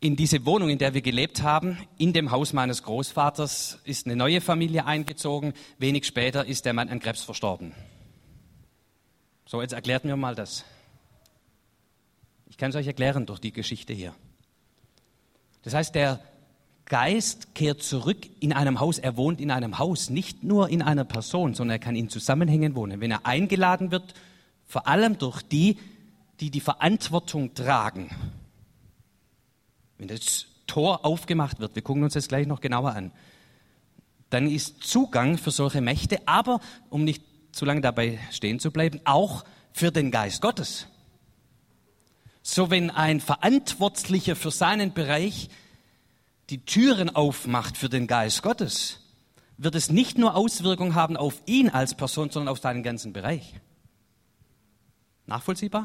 in diese Wohnung, in der wir gelebt haben, in dem Haus meines Großvaters, ist eine neue Familie eingezogen. Wenig später ist der Mann an Krebs verstorben. So, jetzt erklärt mir mal das. Ich kann es euch erklären durch die Geschichte hier. Das heißt, der Geist kehrt zurück in einem Haus. Er wohnt in einem Haus, nicht nur in einer Person, sondern er kann in Zusammenhängen wohnen. Wenn er eingeladen wird, vor allem durch die, die die Verantwortung tragen. Wenn das Tor aufgemacht wird, wir gucken uns das gleich noch genauer an, dann ist Zugang für solche Mächte, aber, um nicht zu lange dabei stehen zu bleiben, auch für den Geist Gottes. So, wenn ein Verantwortlicher für seinen Bereich die Türen aufmacht für den Geist Gottes, wird es nicht nur Auswirkungen haben auf ihn als Person, sondern auf seinen ganzen Bereich. Nachvollziehbar?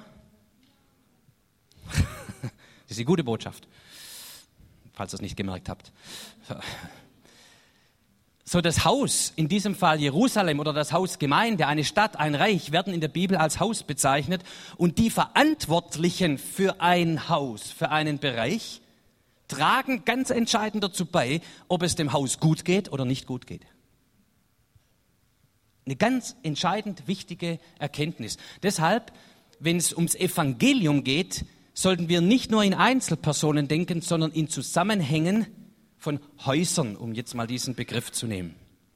Das ist die gute Botschaft, falls ihr es nicht gemerkt habt. So, das Haus, in diesem Fall Jerusalem oder das Haus Gemeinde, eine Stadt, ein Reich, werden in der Bibel als Haus bezeichnet. Und die Verantwortlichen für ein Haus, für einen Bereich, tragen ganz entscheidend dazu bei, ob es dem Haus gut geht oder nicht gut geht. Eine ganz entscheidend wichtige Erkenntnis. Deshalb, wenn es ums Evangelium geht, sollten wir nicht nur in Einzelpersonen denken, sondern in Zusammenhängen von Häusern, um jetzt mal diesen Begriff zu nehmen.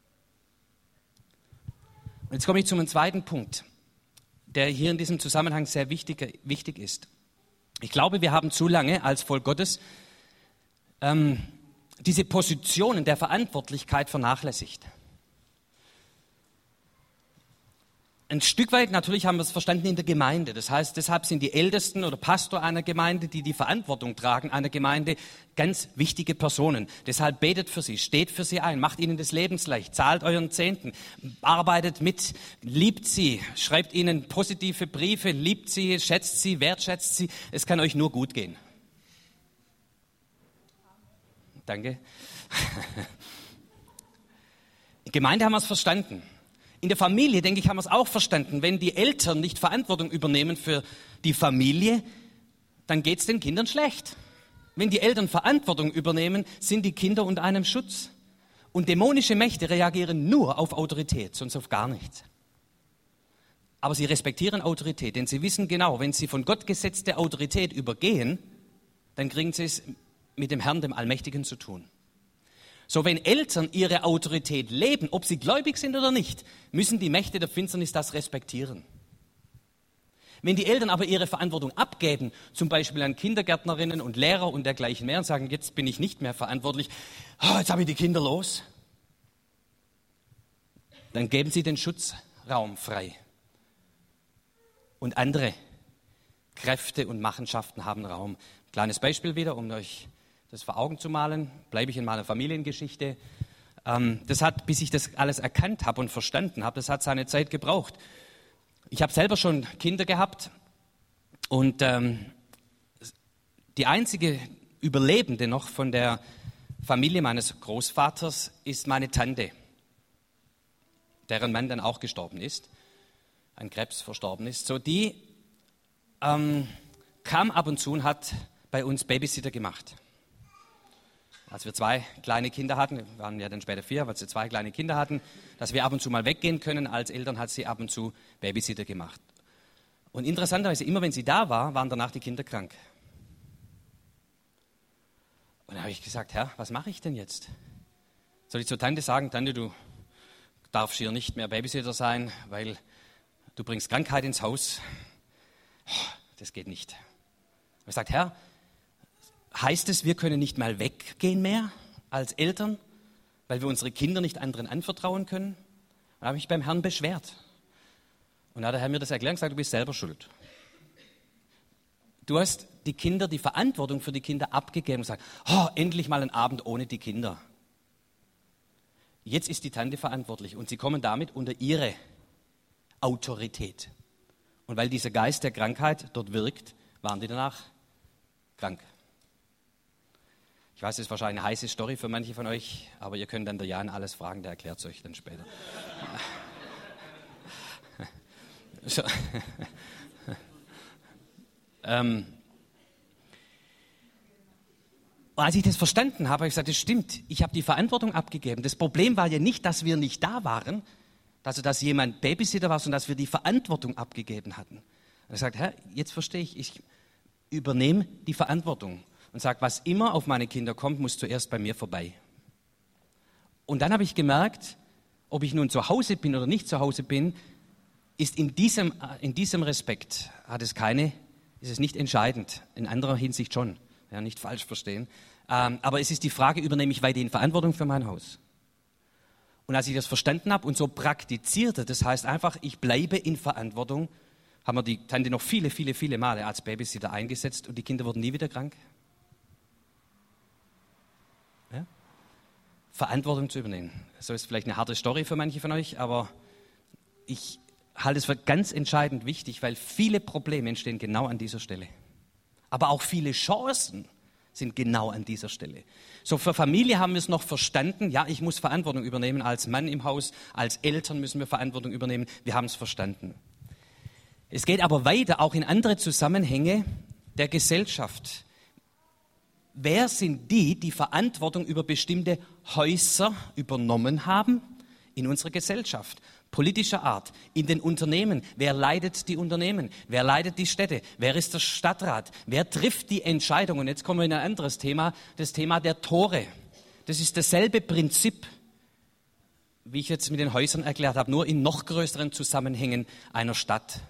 Und jetzt komme ich zum zweiten Punkt, der hier in diesem Zusammenhang sehr wichtig ist. Ich glaube, wir haben zu lange als Volk Gottes diese Positionen der Verantwortlichkeit vernachlässigt. Ein Stück weit natürlich haben wir es verstanden in der Gemeinde. Das heißt, deshalb sind die Ältesten oder Pastor einer Gemeinde, die die Verantwortung tragen einer Gemeinde, ganz wichtige Personen. Deshalb betet für sie, steht für sie ein, macht ihnen das Leben leicht, zahlt euren Zehnten, arbeitet mit, liebt sie, schreibt ihnen positive Briefe, liebt sie, schätzt sie, wertschätzt sie. Es kann euch nur gut gehen. Danke. In Gemeinde haben wir es verstanden. In der Familie, denke ich, haben wir es auch verstanden. Wenn die Eltern nicht Verantwortung übernehmen für die Familie, dann geht es den Kindern schlecht. Wenn die Eltern Verantwortung übernehmen, sind die Kinder unter einem Schutz. Und dämonische Mächte reagieren nur auf Autorität, sonst auf gar nichts. Aber sie respektieren Autorität, denn sie wissen genau, wenn sie von Gott gesetzte Autorität übergehen, dann kriegen sie es mit dem Herrn, dem Allmächtigen, zu tun. So, wenn Eltern ihre Autorität leben, ob sie gläubig sind oder nicht, müssen die Mächte der Finsternis das respektieren. Wenn die Eltern aber ihre Verantwortung abgeben, zum Beispiel an Kindergärtnerinnen und Lehrer und dergleichen mehr, und sagen, jetzt bin ich nicht mehr verantwortlich, jetzt habe ich die Kinder los, dann geben sie den Schutzraum frei. Und andere Kräfte und Machenschaften haben Raum. Kleines Beispiel wieder, um euch das vor Augen zu malen, bleibe ich in meiner Familiengeschichte. Das hat, bis ich das alles erkannt habe und verstanden habe, das hat seine Zeit gebraucht. Ich habe selber schon Kinder gehabt und die einzige Überlebende noch von der Familie meines Großvaters ist meine Tante, deren Mann dann auch gestorben ist, an Krebs verstorben ist. So, die kam ab und zu und hat bei uns Babysitter gemacht. Als wir 2 kleine Kinder hatten, wir waren ja dann später 4, als wir 2 kleine Kinder hatten, dass wir ab und zu mal weggehen können, als Eltern hat sie ab und zu Babysitter gemacht. Und interessanterweise, immer wenn sie da war, waren danach die Kinder krank. Und da habe ich gesagt, Herr, was mache ich denn jetzt? Soll ich zur Tante sagen, Tante, du darfst hier nicht mehr Babysitter sein, weil du bringst Krankheit ins Haus? Das geht nicht. Ich habe gesagt, Herr, heißt es, wir können nicht mal weggehen mehr als Eltern, weil wir unsere Kinder nicht anderen anvertrauen können? Dann habe ich mich beim Herrn beschwert. Und dann hat der Herr mir das erklärt und gesagt, du bist selber schuld. Du hast die Kinder, die Verantwortung für die Kinder abgegeben und gesagt, endlich mal ein Abend ohne die Kinder. Jetzt ist die Tante verantwortlich und sie kommen damit unter ihre Autorität. Und weil dieser Geist der Krankheit dort wirkt, waren die danach krank. Ich weiß, das ist wahrscheinlich eine heiße Story für manche von euch, aber ihr könnt dann der Jan alles fragen, der erklärt es euch dann später. So. Und als ich das verstanden habe, habe ich gesagt, das stimmt, ich habe die Verantwortung abgegeben. Das Problem war ja nicht, dass wir nicht da waren, also dass jemand Babysitter war, sondern dass wir die Verantwortung abgegeben hatten. Und er sagt, Herr, jetzt verstehe ich übernehme die Verantwortung und sage, was immer auf meine Kinder kommt, muss zuerst bei mir vorbei. Und dann habe ich gemerkt, ob ich nun zu Hause bin oder nicht zu Hause bin, ist in diesem Respekt, ist es nicht entscheidend, in anderer Hinsicht schon, ja, nicht falsch verstehen, aber es ist die Frage, übernehme ich weiterhin Verantwortung für mein Haus? Und als ich das verstanden habe und so praktizierte, das heißt einfach, ich bleibe in Verantwortung, haben wir die Tante noch viele, viele, viele Male als Babysitter eingesetzt und die Kinder wurden nie wieder krank. Ja? Verantwortung zu übernehmen. So ist vielleicht eine harte Story für manche von euch, aber ich halte es für ganz entscheidend wichtig, weil viele Probleme entstehen genau an dieser Stelle. Aber auch viele Chancen sind genau an dieser Stelle. So, für Familie haben wir es noch verstanden. Ja, ich muss Verantwortung übernehmen als Mann im Haus, als Eltern müssen wir Verantwortung übernehmen. Wir haben es verstanden. Es geht aber weiter, auch in andere Zusammenhänge der Gesellschaft. Wer sind die Verantwortung über bestimmte Häuser übernommen haben in unserer Gesellschaft? Politischer Art, in den Unternehmen. Wer leitet die Unternehmen? Wer leitet die Städte? Wer ist der Stadtrat? Wer trifft die Entscheidung? Und jetzt kommen wir in ein anderes Thema, das Thema der Tore. Das ist dasselbe Prinzip, wie ich jetzt mit den Häusern erklärt habe, nur in noch größeren Zusammenhängen einer Stadt.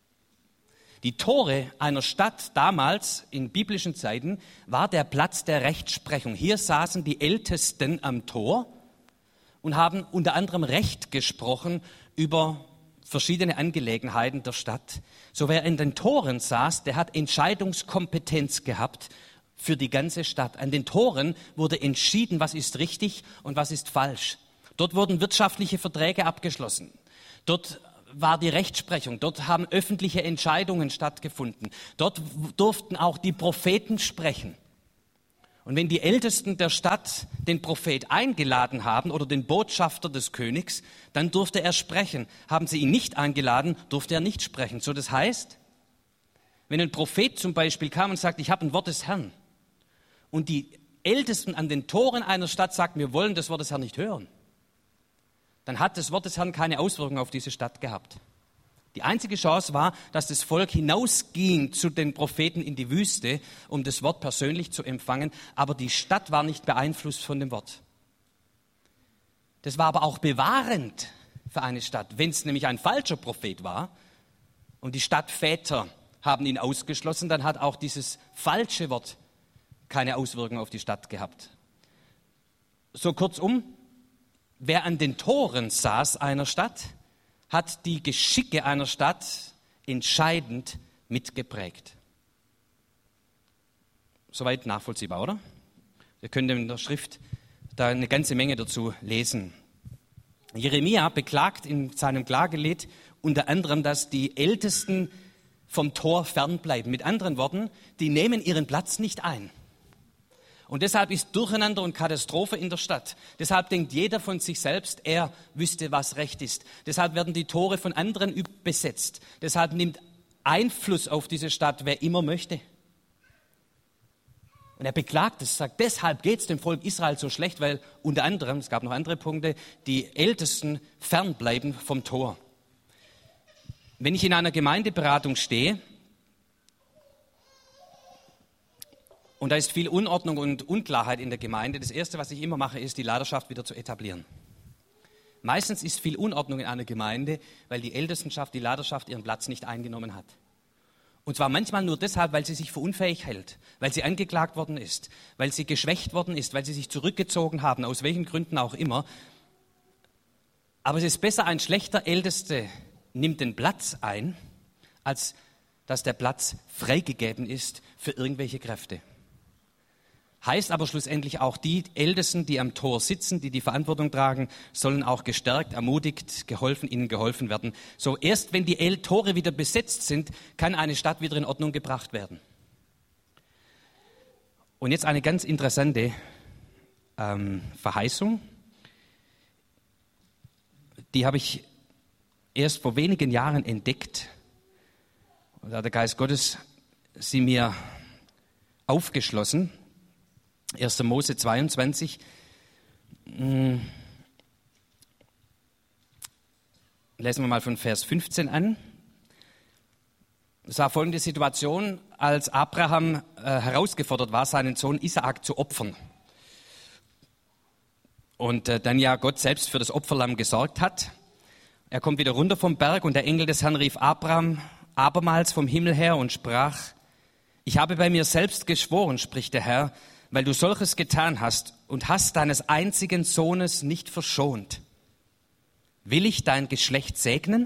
Die Tore einer Stadt damals, in biblischen Zeiten, war der Platz der Rechtsprechung. Hier saßen die Ältesten am Tor und haben unter anderem Recht gesprochen über verschiedene Angelegenheiten der Stadt. So wer in den Toren saß, der hat Entscheidungskompetenz gehabt für die ganze Stadt. An den Toren wurde entschieden, was ist richtig und was ist falsch. Dort wurden wirtschaftliche Verträge abgeschlossen. Dort war die Rechtsprechung. Dort haben öffentliche Entscheidungen stattgefunden. Dort durften auch die Propheten sprechen. Und wenn die Ältesten der Stadt den Prophet eingeladen haben oder den Botschafter des Königs, dann durfte er sprechen. Haben sie ihn nicht eingeladen, durfte er nicht sprechen. So, das heißt, wenn ein Prophet zum Beispiel kam und sagt, ich habe ein Wort des Herrn, und die Ältesten an den Toren einer Stadt sagten, wir wollen das Wort des Herrn nicht hören, dann hat das Wort des Herrn keine Auswirkung auf diese Stadt gehabt. Die einzige Chance war, dass das Volk hinausging zu den Propheten in die Wüste, um das Wort persönlich zu empfangen, aber die Stadt war nicht beeinflusst von dem Wort. Das war aber auch bewahrend für eine Stadt, wenn es nämlich ein falscher Prophet war und die Stadtväter haben ihn ausgeschlossen, dann hat auch dieses falsche Wort keine Auswirkung auf die Stadt gehabt. So kurzum, wer an den Toren saß einer Stadt, hat die Geschicke einer Stadt entscheidend mitgeprägt. Soweit nachvollziehbar, oder? Wir können in der Schrift da eine ganze Menge dazu lesen. Jeremia beklagt in seinem Klagelied unter anderem, dass die Ältesten vom Tor fernbleiben. Mit anderen Worten, die nehmen ihren Platz nicht ein. Und deshalb ist Durcheinander und Katastrophe in der Stadt. Deshalb denkt jeder von sich selbst, er wüsste, was recht ist. Deshalb werden die Tore von anderen besetzt. Deshalb nimmt Einfluss auf diese Stadt, wer immer möchte. Und er beklagt es, sagt, deshalb geht es dem Volk Israel so schlecht, weil unter anderem, es gab noch andere Punkte, die Ältesten fernbleiben vom Tor. Wenn ich in einer Gemeindeberatung stehe, und da ist viel Unordnung und Unklarheit in der Gemeinde, das Erste, was ich immer mache, ist, die Leiterschaft wieder zu etablieren. Meistens ist viel Unordnung in einer Gemeinde, weil die Ältestenschaft, die Leiterschaft ihren Platz nicht eingenommen hat. Und zwar manchmal nur deshalb, weil sie sich für unfähig hält, weil sie angeklagt worden ist, weil sie geschwächt worden ist, weil sie sich zurückgezogen haben, aus welchen Gründen auch immer. Aber es ist besser, ein schlechter Ältester nimmt den Platz ein, als dass der Platz freigegeben ist für irgendwelche Kräfte. Heißt aber schlussendlich auch, die Ältesten, die am Tor sitzen, die die Verantwortung tragen, sollen auch gestärkt, ermutigt, ihnen geholfen werden. So erst wenn die Tore wieder besetzt sind, kann eine Stadt wieder in Ordnung gebracht werden. Und jetzt eine ganz interessante Verheißung. Die habe ich erst vor wenigen Jahren entdeckt. Und da hat der Geist Gottes sie mir aufgeschlossen. 1. Mose 22. Lesen wir mal von Vers 15 an. Es war folgende Situation, als Abraham herausgefordert war, seinen Sohn Isaak zu opfern. Und dann ja Gott selbst für das Opferlamm gesorgt hat. Er kommt wieder runter vom Berg und der Engel des Herrn rief Abraham abermals vom Himmel her und sprach: Ich habe bei mir selbst geschworen, spricht der Herr, weil du solches getan hast und hast deines einzigen Sohnes nicht verschont. Will ich dein Geschlecht segnen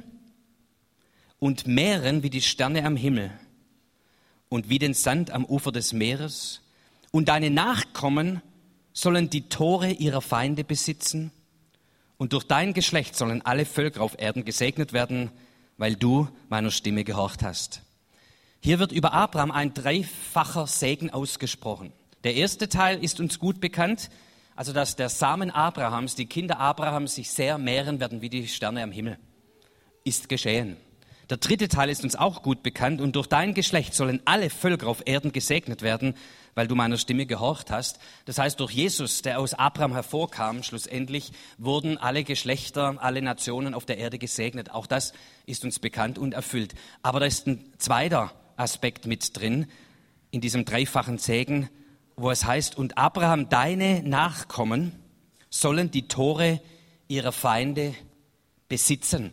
und mehren wie die Sterne am Himmel und wie den Sand am Ufer des Meeres, und deine Nachkommen sollen die Tore ihrer Feinde besitzen, und durch dein Geschlecht sollen alle Völker auf Erden gesegnet werden, weil du meiner Stimme gehorcht hast. Hier wird über Abraham ein dreifacher Segen ausgesprochen. Der erste Teil ist uns gut bekannt, also dass der Samen Abrahams, die Kinder Abrahams sich sehr mehren werden wie die Sterne am Himmel. Ist geschehen. Der dritte Teil ist uns auch gut bekannt: Und durch dein Geschlecht sollen alle Völker auf Erden gesegnet werden, weil du meiner Stimme gehorcht hast. Das heißt, durch Jesus, der aus Abraham hervorkam, schlussendlich wurden alle Geschlechter, alle Nationen auf der Erde gesegnet. Auch das ist uns bekannt und erfüllt. Aber da ist ein zweiter Aspekt mit drin, in diesem dreifachen Segen, wo es heißt: Und Abraham, deine Nachkommen sollen die Tore ihrer Feinde besitzen.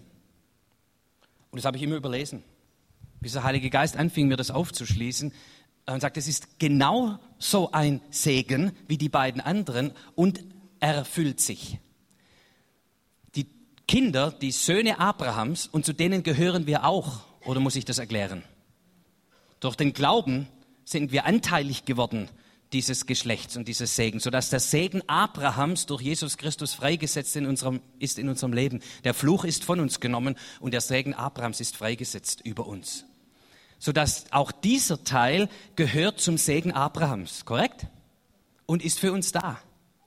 Und das habe ich immer überlesen, bis der Heilige Geist anfing, mir das aufzuschließen und sagt, es ist genau so ein Segen wie die beiden anderen und er erfüllt sich. Die Kinder, die Söhne Abrahams, und zu denen gehören wir auch, oder muss ich das erklären? Durch den Glauben sind wir anteilig geworden dieses Geschlechts und dieses Segens, sodass der Segen Abrahams durch Jesus Christus freigesetzt ist in unserem Leben. Der Fluch ist von uns genommen und der Segen Abrahams ist freigesetzt über uns. Sodass auch dieser Teil gehört zum Segen Abrahams, korrekt? Und ist für uns da.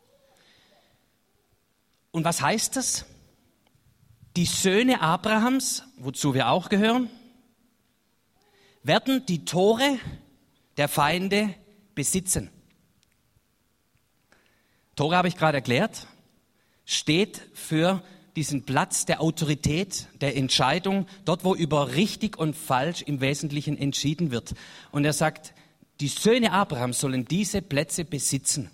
Und was heißt das? Die Söhne Abrahams, wozu wir auch gehören, werden die Tore der Feinde besitzen. Tore, habe ich gerade erklärt, steht für diesen Platz der Autorität, der Entscheidung, dort, wo über richtig und falsch im Wesentlichen entschieden wird. Und er sagt, die Söhne Abrahams sollen diese Plätze besitzen.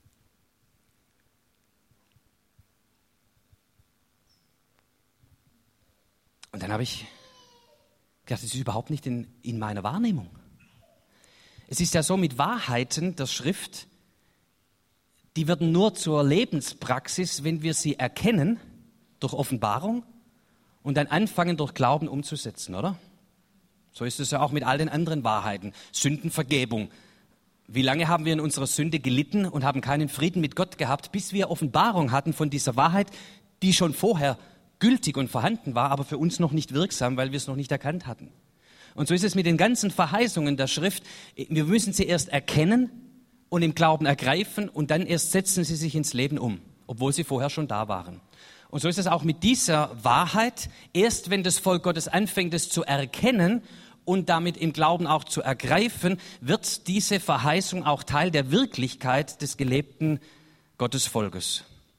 Und dann habe ich gedacht, das ist überhaupt nicht in meiner Wahrnehmung. Es ist ja so mit Wahrheiten der Schrift, die werden nur zur Lebenspraxis, wenn wir sie erkennen, durch Offenbarung und dann anfangen, durch Glauben umzusetzen, oder? So ist es ja auch mit all den anderen Wahrheiten. Sündenvergebung. Wie lange haben wir in unserer Sünde gelitten und haben keinen Frieden mit Gott gehabt, bis wir Offenbarung hatten von dieser Wahrheit, die schon vorher gültig und vorhanden war, aber für uns noch nicht wirksam, weil wir es noch nicht erkannt hatten. Und so ist es mit den ganzen Verheißungen der Schrift. Wir müssen sie erst erkennen und im Glauben ergreifen und dann erst setzen sie sich ins Leben um, obwohl sie vorher schon da waren. Und so ist es auch mit dieser Wahrheit. Erst wenn das Volk Gottes anfängt, es zu erkennen und damit im Glauben auch zu ergreifen, wird diese Verheißung auch Teil der Wirklichkeit des gelebten Gottesvolkes.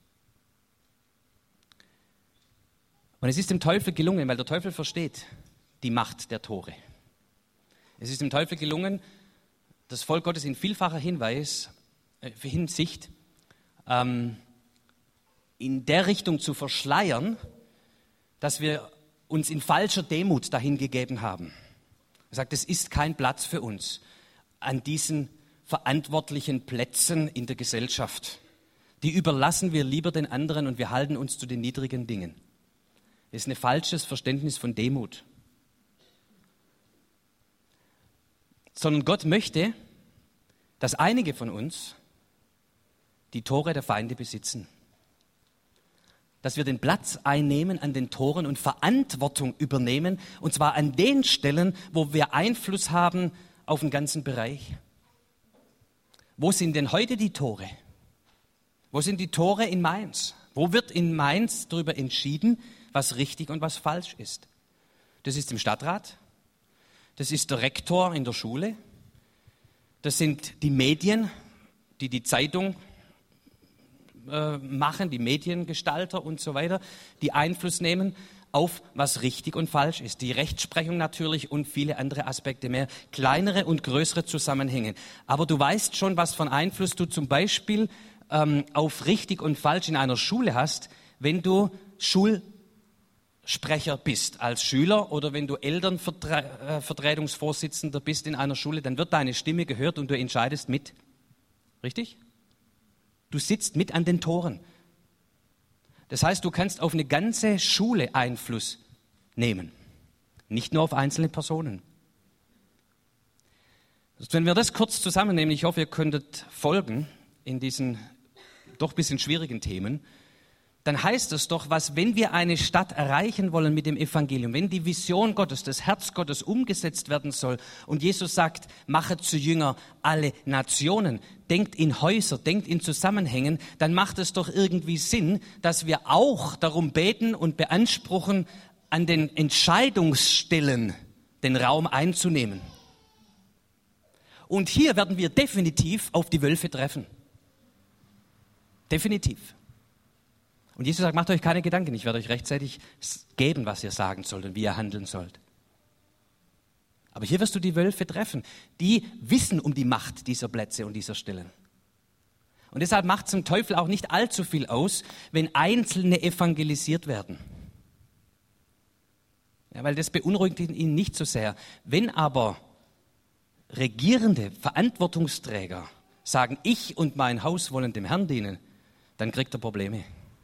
Und es ist dem Teufel gelungen, weil der Teufel versteht die Macht der Tore. Es ist dem Teufel gelungen, das Volk Gottes in vielfacher Hinsicht in der Richtung zu verschleiern, dass wir uns in falscher Demut dahingegeben haben. Er sagt, es ist kein Platz für uns an diesen verantwortlichen Plätzen in der Gesellschaft. Die überlassen wir lieber den anderen und wir halten uns zu den niedrigen Dingen. Das ist ein falsches Verständnis von Demut. Sondern Gott möchte, dass einige von uns die Tore der Feinde besitzen. Dass wir den Platz einnehmen an den Toren und Verantwortung übernehmen, und zwar an den Stellen, wo wir Einfluss haben auf den ganzen Bereich. Wo sind denn heute die Tore? Wo sind die Tore in Mainz? Wo wird in Mainz darüber entschieden, was richtig und was falsch ist? Das ist im Stadtrat. Das ist der Rektor in der Schule, das sind die Medien, die die Zeitung machen, die Mediengestalter und so weiter, die Einfluss nehmen auf was richtig und falsch ist. Die Rechtsprechung natürlich und viele andere Aspekte mehr, kleinere und größere Zusammenhänge. Aber du weißt schon, was für einen Einfluss du zum Beispiel auf richtig und falsch in einer Schule hast, wenn du Schulsprecher bist als Schüler oder wenn du Elternvertretungsvorsitzender bist in einer Schule, dann wird deine Stimme gehört und du entscheidest mit. Richtig? Du sitzt mit an den Toren. Das heißt, du kannst auf eine ganze Schule Einfluss nehmen, nicht nur auf einzelne Personen. Wenn wir das kurz zusammennehmen, ich hoffe, ihr könntet folgen in diesen doch ein bisschen schwierigen Themen, dann heißt es doch, wenn wir eine Stadt erreichen wollen mit dem Evangelium, wenn die Vision Gottes, das Herz Gottes umgesetzt werden soll und Jesus sagt, machet zu Jünger alle Nationen, denkt in Häuser, denkt in Zusammenhängen, dann macht es doch irgendwie Sinn, dass wir auch darum beten und beanspruchen, an den Entscheidungsstellen den Raum einzunehmen. Und hier werden wir definitiv auf die Wölfe treffen. Definitiv. Und Jesus sagt, macht euch keine Gedanken, ich werde euch rechtzeitig geben, was ihr sagen sollt und wie ihr handeln sollt. Aber hier wirst du die Wölfe treffen, die wissen um die Macht dieser Plätze und dieser Stellen. Und deshalb macht es dem Teufel auch nicht allzu viel aus, wenn Einzelne evangelisiert werden. Ja, weil das beunruhigt ihn nicht so sehr. Wenn aber regierende Verantwortungsträger sagen, ich und mein Haus wollen dem Herrn dienen, dann kriegt er Probleme.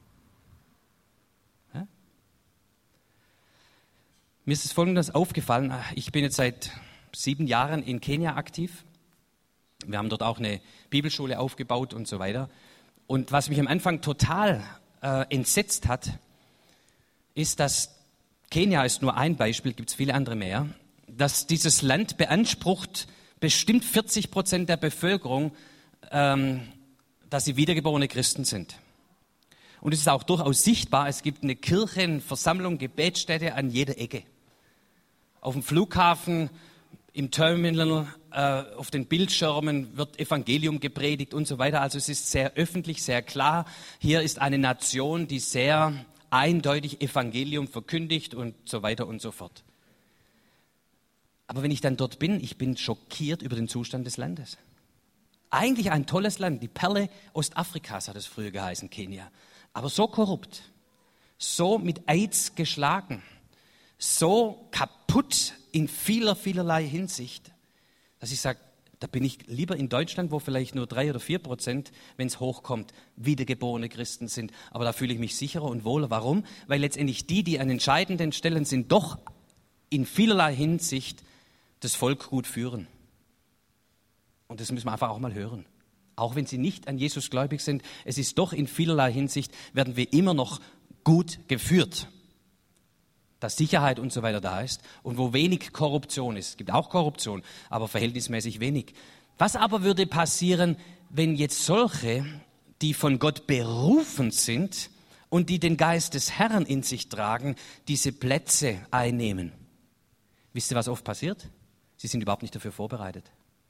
Mir ist es Folgendes aufgefallen. Ich bin jetzt seit 7 Jahren in Kenia aktiv. Wir haben dort auch eine Bibelschule aufgebaut und so weiter. Und was mich am Anfang total entsetzt hat, ist, dass Kenia ist nur ein Beispiel, gibt es viele andere mehr, dass dieses Land beansprucht, bestimmt 40% der Bevölkerung, dass sie wiedergeborene Christen sind. Und es ist auch durchaus sichtbar, es gibt eine Kirchenversammlung, Gebetsstätte an jeder Ecke. Auf dem Flughafen, im Terminal, auf den Bildschirmen wird Evangelium gepredigt und so weiter. Also es ist sehr öffentlich, sehr klar. Hier ist eine Nation, die sehr eindeutig Evangelium verkündigt und so weiter und so fort. Aber wenn ich dann dort bin, ich bin schockiert über den Zustand des Landes. Eigentlich ein tolles Land, die Perle Ostafrikas hat es früher geheißen, Kenia. Aber so korrupt, so mit AIDS geschlagen, so kaputt in vielerlei Hinsicht, dass ich sage, da bin ich lieber in Deutschland, wo vielleicht nur 3 oder 4%, wenn es hochkommt, wiedergeborene Christen sind. Aber da fühle ich mich sicherer und wohler. Warum? Weil letztendlich die an entscheidenden Stellen sind, doch in vielerlei Hinsicht das Volk gut führen. Und das müssen wir einfach auch mal hören. Auch wenn sie nicht an Jesus gläubig sind, es ist doch in vielerlei Hinsicht, werden wir immer noch gut geführt. Dass Sicherheit und so weiter da ist und wo wenig Korruption ist. Es gibt auch Korruption, aber verhältnismäßig wenig. Was aber würde passieren, wenn jetzt solche, die von Gott berufen sind und die den Geist des Herrn in sich tragen, diese Plätze einnehmen? Wisst ihr, was oft passiert? Sie sind überhaupt nicht dafür vorbereitet.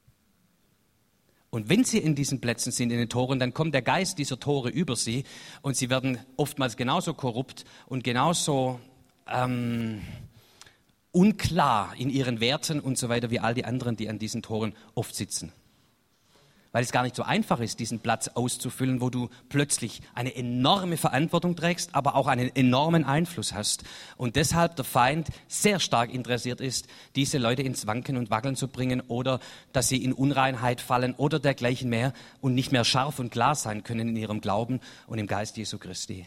Und wenn sie in diesen Plätzen sind, in den Toren, dann kommt der Geist dieser Tore über sie und sie werden oftmals genauso korrupt und genauso unklar in ihren Werten und so weiter wie all die anderen, die an diesen Toren oft sitzen. Weil es gar nicht so einfach ist, diesen Platz auszufüllen, wo du plötzlich eine enorme Verantwortung trägst, aber auch einen enormen Einfluss hast. Und deshalb der Feind sehr stark interessiert ist, diese Leute ins Wanken und Wackeln zu bringen oder dass sie in Unreinheit fallen oder dergleichen mehr und nicht mehr scharf und klar sein können in ihrem Glauben und im Geist Jesu Christi.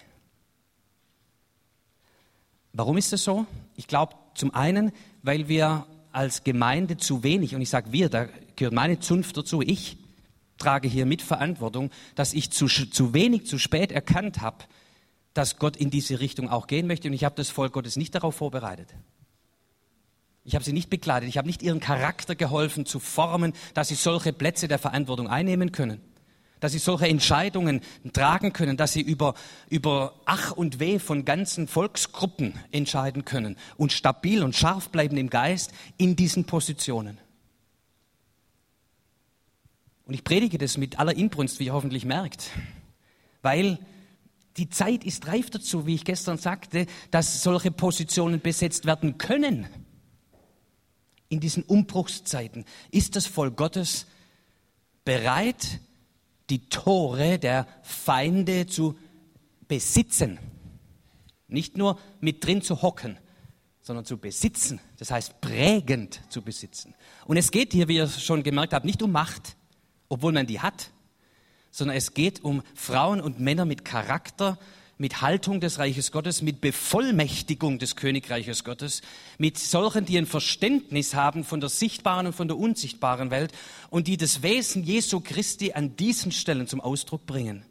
Warum ist das so? Ich glaube zum einen, weil wir als Gemeinde zu wenig, und ich sage wir, da gehört meine Zunft dazu, ich trage hier mit Verantwortung, dass ich zu wenig, zu spät erkannt habe, dass Gott in diese Richtung auch gehen möchte. Und ich habe das Volk Gottes nicht darauf vorbereitet. Ich habe sie nicht begleitet, ich habe nicht ihren Charakter geholfen zu formen, dass sie solche Plätze der Verantwortung einnehmen können. Dass sie solche Entscheidungen tragen können, dass sie über Ach und Weh von ganzen Volksgruppen entscheiden können und stabil und scharf bleiben im Geist in diesen Positionen. Und ich predige das mit aller Inbrunst, wie ihr hoffentlich merkt, weil die Zeit ist reif dazu, wie ich gestern sagte, dass solche Positionen besetzt werden können. In diesen Umbruchszeiten ist das Volk Gottes bereit, die Tore der Feinde zu besitzen. Nicht nur mit drin zu hocken, sondern zu besitzen. Das heißt, prägend zu besitzen. Und es geht hier, wie ihr schon gemerkt habt, nicht um Macht, obwohl man die hat, sondern es geht um Frauen und Männer mit Charakter, mit Haltung des Reiches Gottes, mit Bevollmächtigung des Königreiches Gottes, mit solchen, die ein Verständnis haben von der sichtbaren und von der unsichtbaren Welt und die das Wesen Jesu Christi an diesen Stellen zum Ausdruck bringen.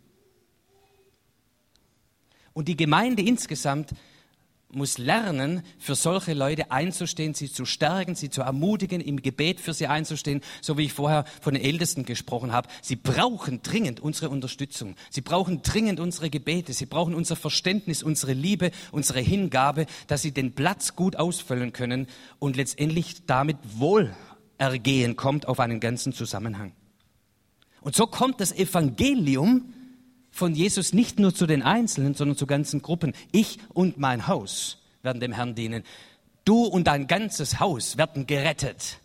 Und die Gemeinde insgesamt muss lernen, für solche Leute einzustehen, sie zu stärken, sie zu ermutigen, im Gebet für sie einzustehen, so wie ich vorher von den Ältesten gesprochen habe. Sie brauchen dringend unsere Unterstützung. Sie brauchen dringend unsere Gebete. Sie brauchen unser Verständnis, unsere Liebe, unsere Hingabe, dass sie den Platz gut ausfüllen können und letztendlich damit Wohlergehen kommt auf einen ganzen Zusammenhang. Und so kommt das Evangelium von Jesus nicht nur zu den Einzelnen, sondern zu ganzen Gruppen. Ich und mein Haus werden dem Herrn dienen. Du und dein ganzes Haus werden gerettet.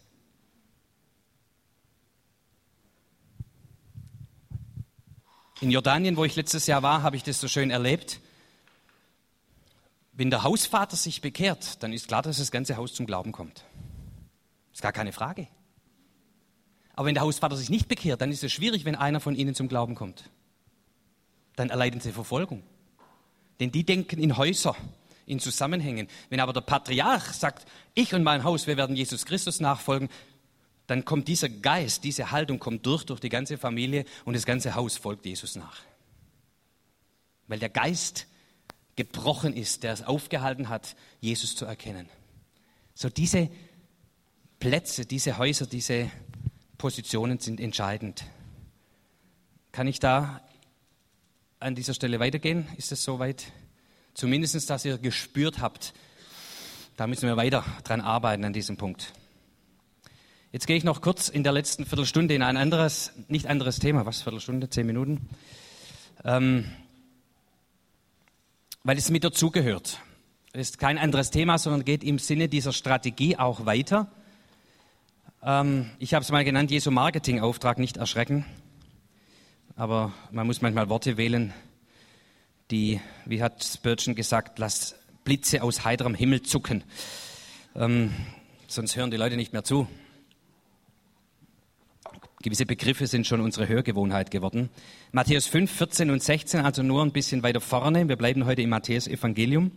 In Jordanien, wo ich letztes Jahr war, habe ich das so schön erlebt. Wenn der Hausvater sich bekehrt, dann ist klar, dass das ganze Haus zum Glauben kommt. Ist gar keine Frage. Aber wenn der Hausvater sich nicht bekehrt, dann ist es schwierig, wenn einer von ihnen zum Glauben kommt. Dann erleiden sie Verfolgung. Denn die denken in Häuser, in Zusammenhängen. Wenn aber der Patriarch sagt, ich und mein Haus, wir werden Jesus Christus nachfolgen, dann kommt dieser Geist, diese Haltung kommt durch die ganze Familie und das ganze Haus folgt Jesus nach. Weil der Geist gebrochen ist, der es aufgehalten hat, Jesus zu erkennen. So diese Plätze, diese Häuser, diese Positionen sind entscheidend. Kann ich da an dieser Stelle weitergehen? Ist es soweit? Zumindest, dass ihr gespürt habt, da müssen wir weiter dran arbeiten an diesem Punkt. Jetzt gehe ich noch kurz in der letzten Viertelstunde in ein anderes, nicht anderes Thema. Was, Viertelstunde, 10 Minuten? Weil es mit dazugehört. Es ist kein anderes Thema, sondern geht im Sinne dieser Strategie auch weiter. Ich habe es mal genannt, Jesu Marketingauftrag, nicht erschrecken. Aber man muss manchmal Worte wählen, die, wie hat Spurgeon gesagt, lass Blitze aus heiterem Himmel zucken. Sonst hören die Leute nicht mehr zu. Gewisse Begriffe sind schon unsere Hörgewohnheit geworden. Matthäus 5, 14 und 16, also nur ein bisschen weiter vorne. Wir bleiben heute im Matthäus-Evangelium.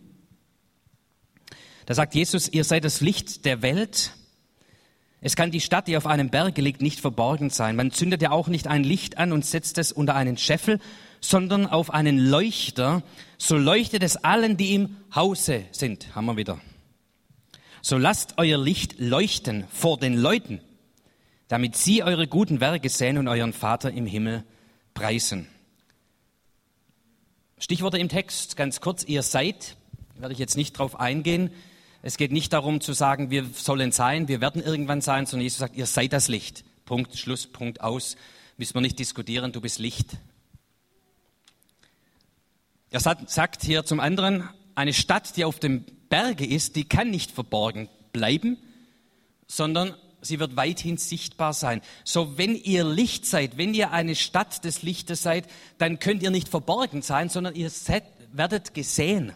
Da sagt Jesus, ihr seid das Licht der Welt. Es kann die Stadt, die auf einem Berge liegt, nicht verborgen sein. Man zündet ja auch nicht ein Licht an und setzt es unter einen Scheffel, sondern auf einen Leuchter. So leuchtet es allen, die im Hause sind. Haben wir wieder. So lasst euer Licht leuchten vor den Leuten, damit sie eure guten Werke sehen und euren Vater im Himmel preisen. Stichworte im Text, ganz kurz, ihr seid, werde ich jetzt nicht drauf eingehen. Es geht nicht darum zu sagen, wir sollen sein, wir werden irgendwann sein, sondern Jesus sagt, ihr seid das Licht. Punkt, Schluss, Punkt, aus. Müssen wir nicht diskutieren, du bist Licht. Er sagt hier zum anderen, eine Stadt, die auf dem Berge ist, die kann nicht verborgen bleiben, sondern sie wird weithin sichtbar sein. So, wenn ihr Licht seid, wenn ihr eine Stadt des Lichtes seid, dann könnt ihr nicht verborgen sein, sondern ihr werdet gesehen.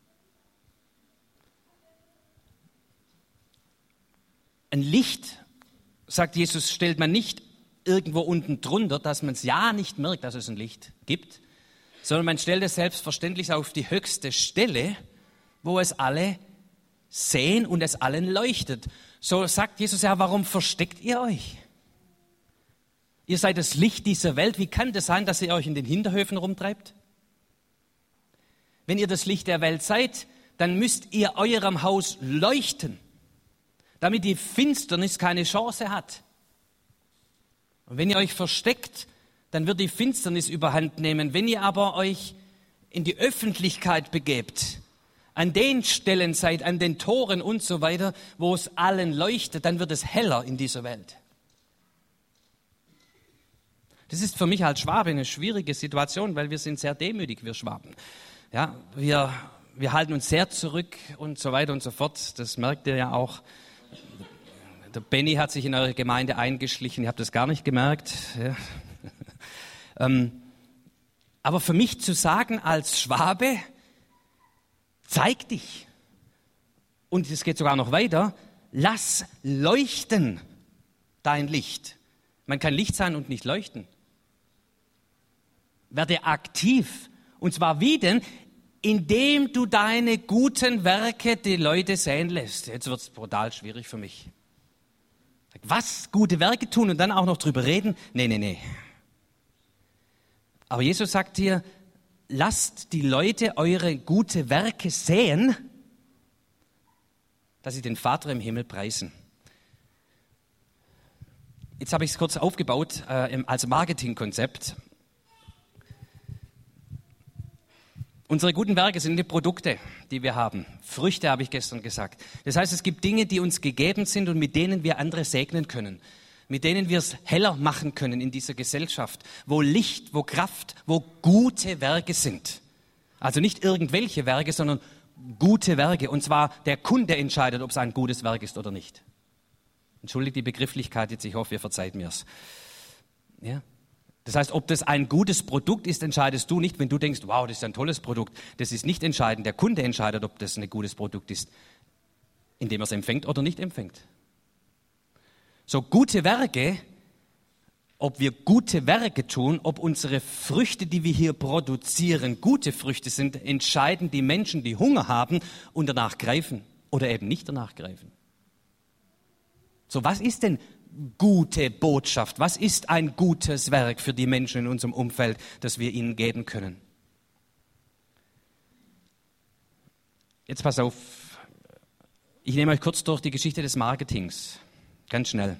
Ein Licht, sagt Jesus, stellt man nicht irgendwo unten drunter, dass man es ja nicht merkt, dass es ein Licht gibt, sondern man stellt es selbstverständlich auf die höchste Stelle, wo es alle sehen und es allen leuchtet. So sagt Jesus ja, warum versteckt ihr euch? Ihr seid das Licht dieser Welt. Wie kann das sein, dass ihr euch in den Hinterhöfen rumtreibt? Wenn ihr das Licht der Welt seid, dann müsst ihr eurem Haus leuchten, damit die Finsternis keine Chance hat. Und wenn ihr euch versteckt, dann wird die Finsternis überhand nehmen. Wenn ihr aber euch in die Öffentlichkeit begebt, an den Stellen seid, an den Toren und so weiter, wo es allen leuchtet, dann wird es heller in dieser Welt. Das ist für mich als Schwabe eine schwierige Situation, weil wir sind sehr demütig, wir Schwaben. Ja, wir halten uns sehr zurück und so weiter und so fort. Das merkt ihr ja auch. Der Benny hat sich in eure Gemeinde eingeschlichen, ihr habt das gar nicht gemerkt. Ja. Aber für mich zu sagen als Schwabe, zeig dich. Und es geht sogar noch weiter, lass leuchten dein Licht. Man kann Licht sein und nicht leuchten. Werde aktiv. Und zwar wie denn? Indem du deine guten Werke die Leute sehen lässt. Jetzt wird es brutal schwierig für mich. Was? Gute Werke tun und dann auch noch drüber reden? Nee. Aber Jesus sagt dir, lasst die Leute eure gute Werke sehen, dass sie den Vater im Himmel preisen. Jetzt habe ich es kurz aufgebaut als Marketingkonzept. Unsere guten Werke sind die Produkte, die wir haben. Früchte, habe ich gestern gesagt. Das heißt, es gibt Dinge, die uns gegeben sind und mit denen wir andere segnen können. Mit denen wir es heller machen können in dieser Gesellschaft, wo Licht, wo Kraft, wo gute Werke sind. Also nicht irgendwelche Werke, sondern gute Werke. Und zwar der Kunde entscheidet, ob es ein gutes Werk ist oder nicht. Entschuldigt die Begrifflichkeit jetzt, ich hoffe, ihr verzeiht mir es. Ja? Das heißt, ob das ein gutes Produkt ist, entscheidest du nicht, wenn du denkst, wow, das ist ein tolles Produkt. Das ist nicht entscheidend. Der Kunde entscheidet, ob das ein gutes Produkt ist, indem er es empfängt oder nicht empfängt. So gute Werke, ob wir gute Werke tun, ob unsere Früchte, die wir hier produzieren, gute Früchte sind, entscheiden die Menschen, die Hunger haben und danach greifen oder eben nicht danach greifen. So, was ist denn gute Botschaft? Was ist ein gutes Werk für die Menschen in unserem Umfeld, das wir ihnen geben können? Jetzt pass auf, ich nehme euch kurz durch die Geschichte des Marketings, ganz schnell.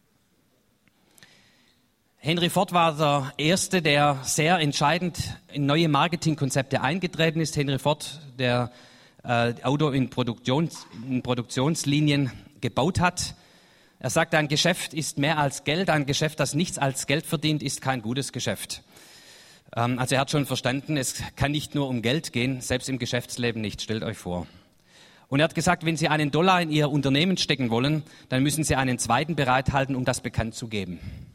Henry Ford war der Erste, der sehr entscheidend in neue Marketingkonzepte eingetreten ist. Henry Ford, der Auto in Produktionslinien gebaut hat. Er sagt, ein Geschäft ist mehr als Geld, ein Geschäft, das nichts als Geld verdient, ist kein gutes Geschäft. Also er hat schon verstanden, es kann nicht nur um Geld gehen, selbst im Geschäftsleben nicht, stellt euch vor. Und er hat gesagt, wenn Sie einen $1 in Ihr Unternehmen stecken wollen, dann müssen Sie einen zweiten bereithalten, um das bekannt zu geben.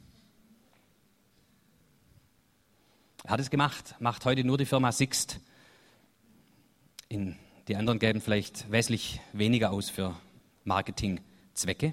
Er hat es gemacht, macht heute nur die Firma Sixt. Die anderen geben vielleicht wesentlich weniger aus für Marketingzwecke.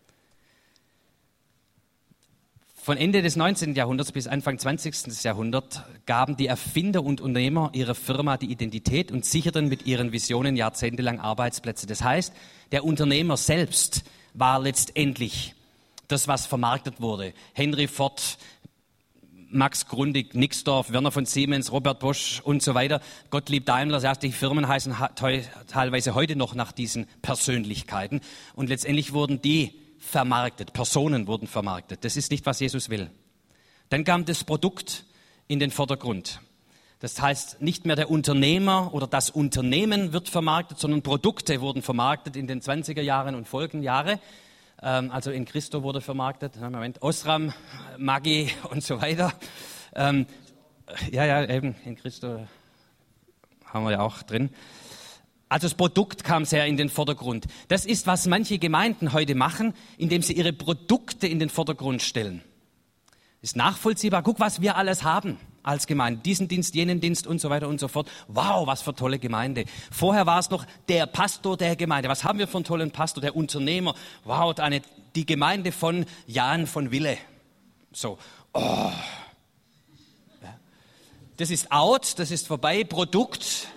Von Ende des 19. Jahrhunderts bis Anfang 20. Jahrhundert gaben die Erfinder und Unternehmer ihrer Firma die Identität und sicherten mit ihren Visionen jahrzehntelang Arbeitsplätze. Das heißt, der Unternehmer selbst war letztendlich das, was vermarktet wurde. Henry Ford, Max Grundig, Nixdorf, Werner von Siemens, Robert Bosch und so weiter. Gottlieb Daimler, das heißt, die Firmen heißen teilweise heute noch nach diesen Persönlichkeiten. Und letztendlich wurden die vermarktet, Personen wurden vermarktet. Das ist nicht, was Jesus will. Dann kam das Produkt in den Vordergrund. Das heißt, nicht mehr der Unternehmer oder das Unternehmen wird vermarktet, sondern Produkte wurden vermarktet in den 20er Jahren und folgenden Jahre. Also in Christo wurde vermarktet, Osram, Maggi und so weiter. Eben in Christo haben wir ja auch drin. Also das Produkt kam sehr in den Vordergrund. Das ist, was manche Gemeinden heute machen, indem sie ihre Produkte in den Vordergrund stellen. Ist nachvollziehbar. Guck, was wir alles haben als Gemeinde. Diesen Dienst, jenen Dienst und so weiter und so fort. Wow, was für eine tolle Gemeinde. Vorher war es noch der Pastor der Gemeinde. Was haben wir für einen tollen Pastor? Der Unternehmer. Wow, die Gemeinde von Jan von Wille. So. Oh. Das ist out, das ist vorbei. Produkt.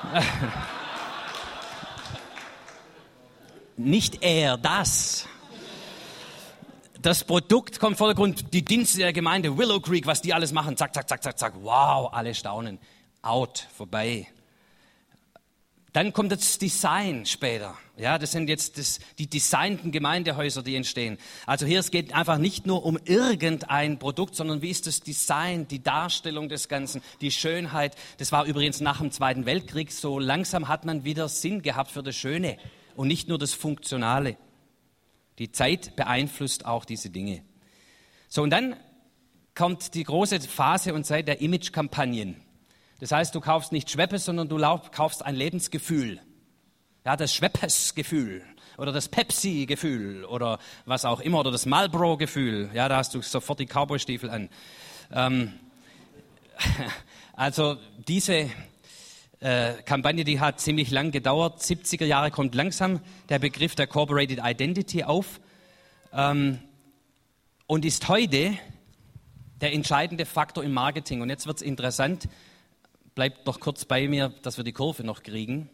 Nicht er, das. Das Produkt kommt vor den Grund, die Dienste der Gemeinde, Willow Creek, was die alles machen, zack, zack, zack, zack, zack, wow, alle staunen, out, vorbei. Dann kommt das Design später, ja, das sind jetzt die designten Gemeindehäuser, die entstehen. Also hier, es geht einfach nicht nur um irgendein Produkt, sondern wie ist das Design, die Darstellung des Ganzen, die Schönheit. Das war übrigens nach dem Zweiten Weltkrieg, so langsam hat man wieder Sinn gehabt für das Schöne und nicht nur das Funktionale. Die Zeit beeinflusst auch diese Dinge. So, und dann kommt die große Phase und Zeit der Image-Kampagnen. Das heißt, du kaufst nicht Schweppes, sondern du kaufst ein Lebensgefühl. Ja, das Schweppes-Gefühl oder das Pepsi-Gefühl oder was auch immer oder das Marlboro-Gefühl. Ja, da hast du sofort die Cowboy-Stiefel an. Also diese Kampagne, die hat ziemlich lang gedauert. 70er Jahre kommt langsam der Begriff der Corporated Identity auf und ist heute der entscheidende Faktor im Marketing. Und jetzt wird es interessant. Bleibt doch kurz bei mir, dass wir die Kurve noch kriegen.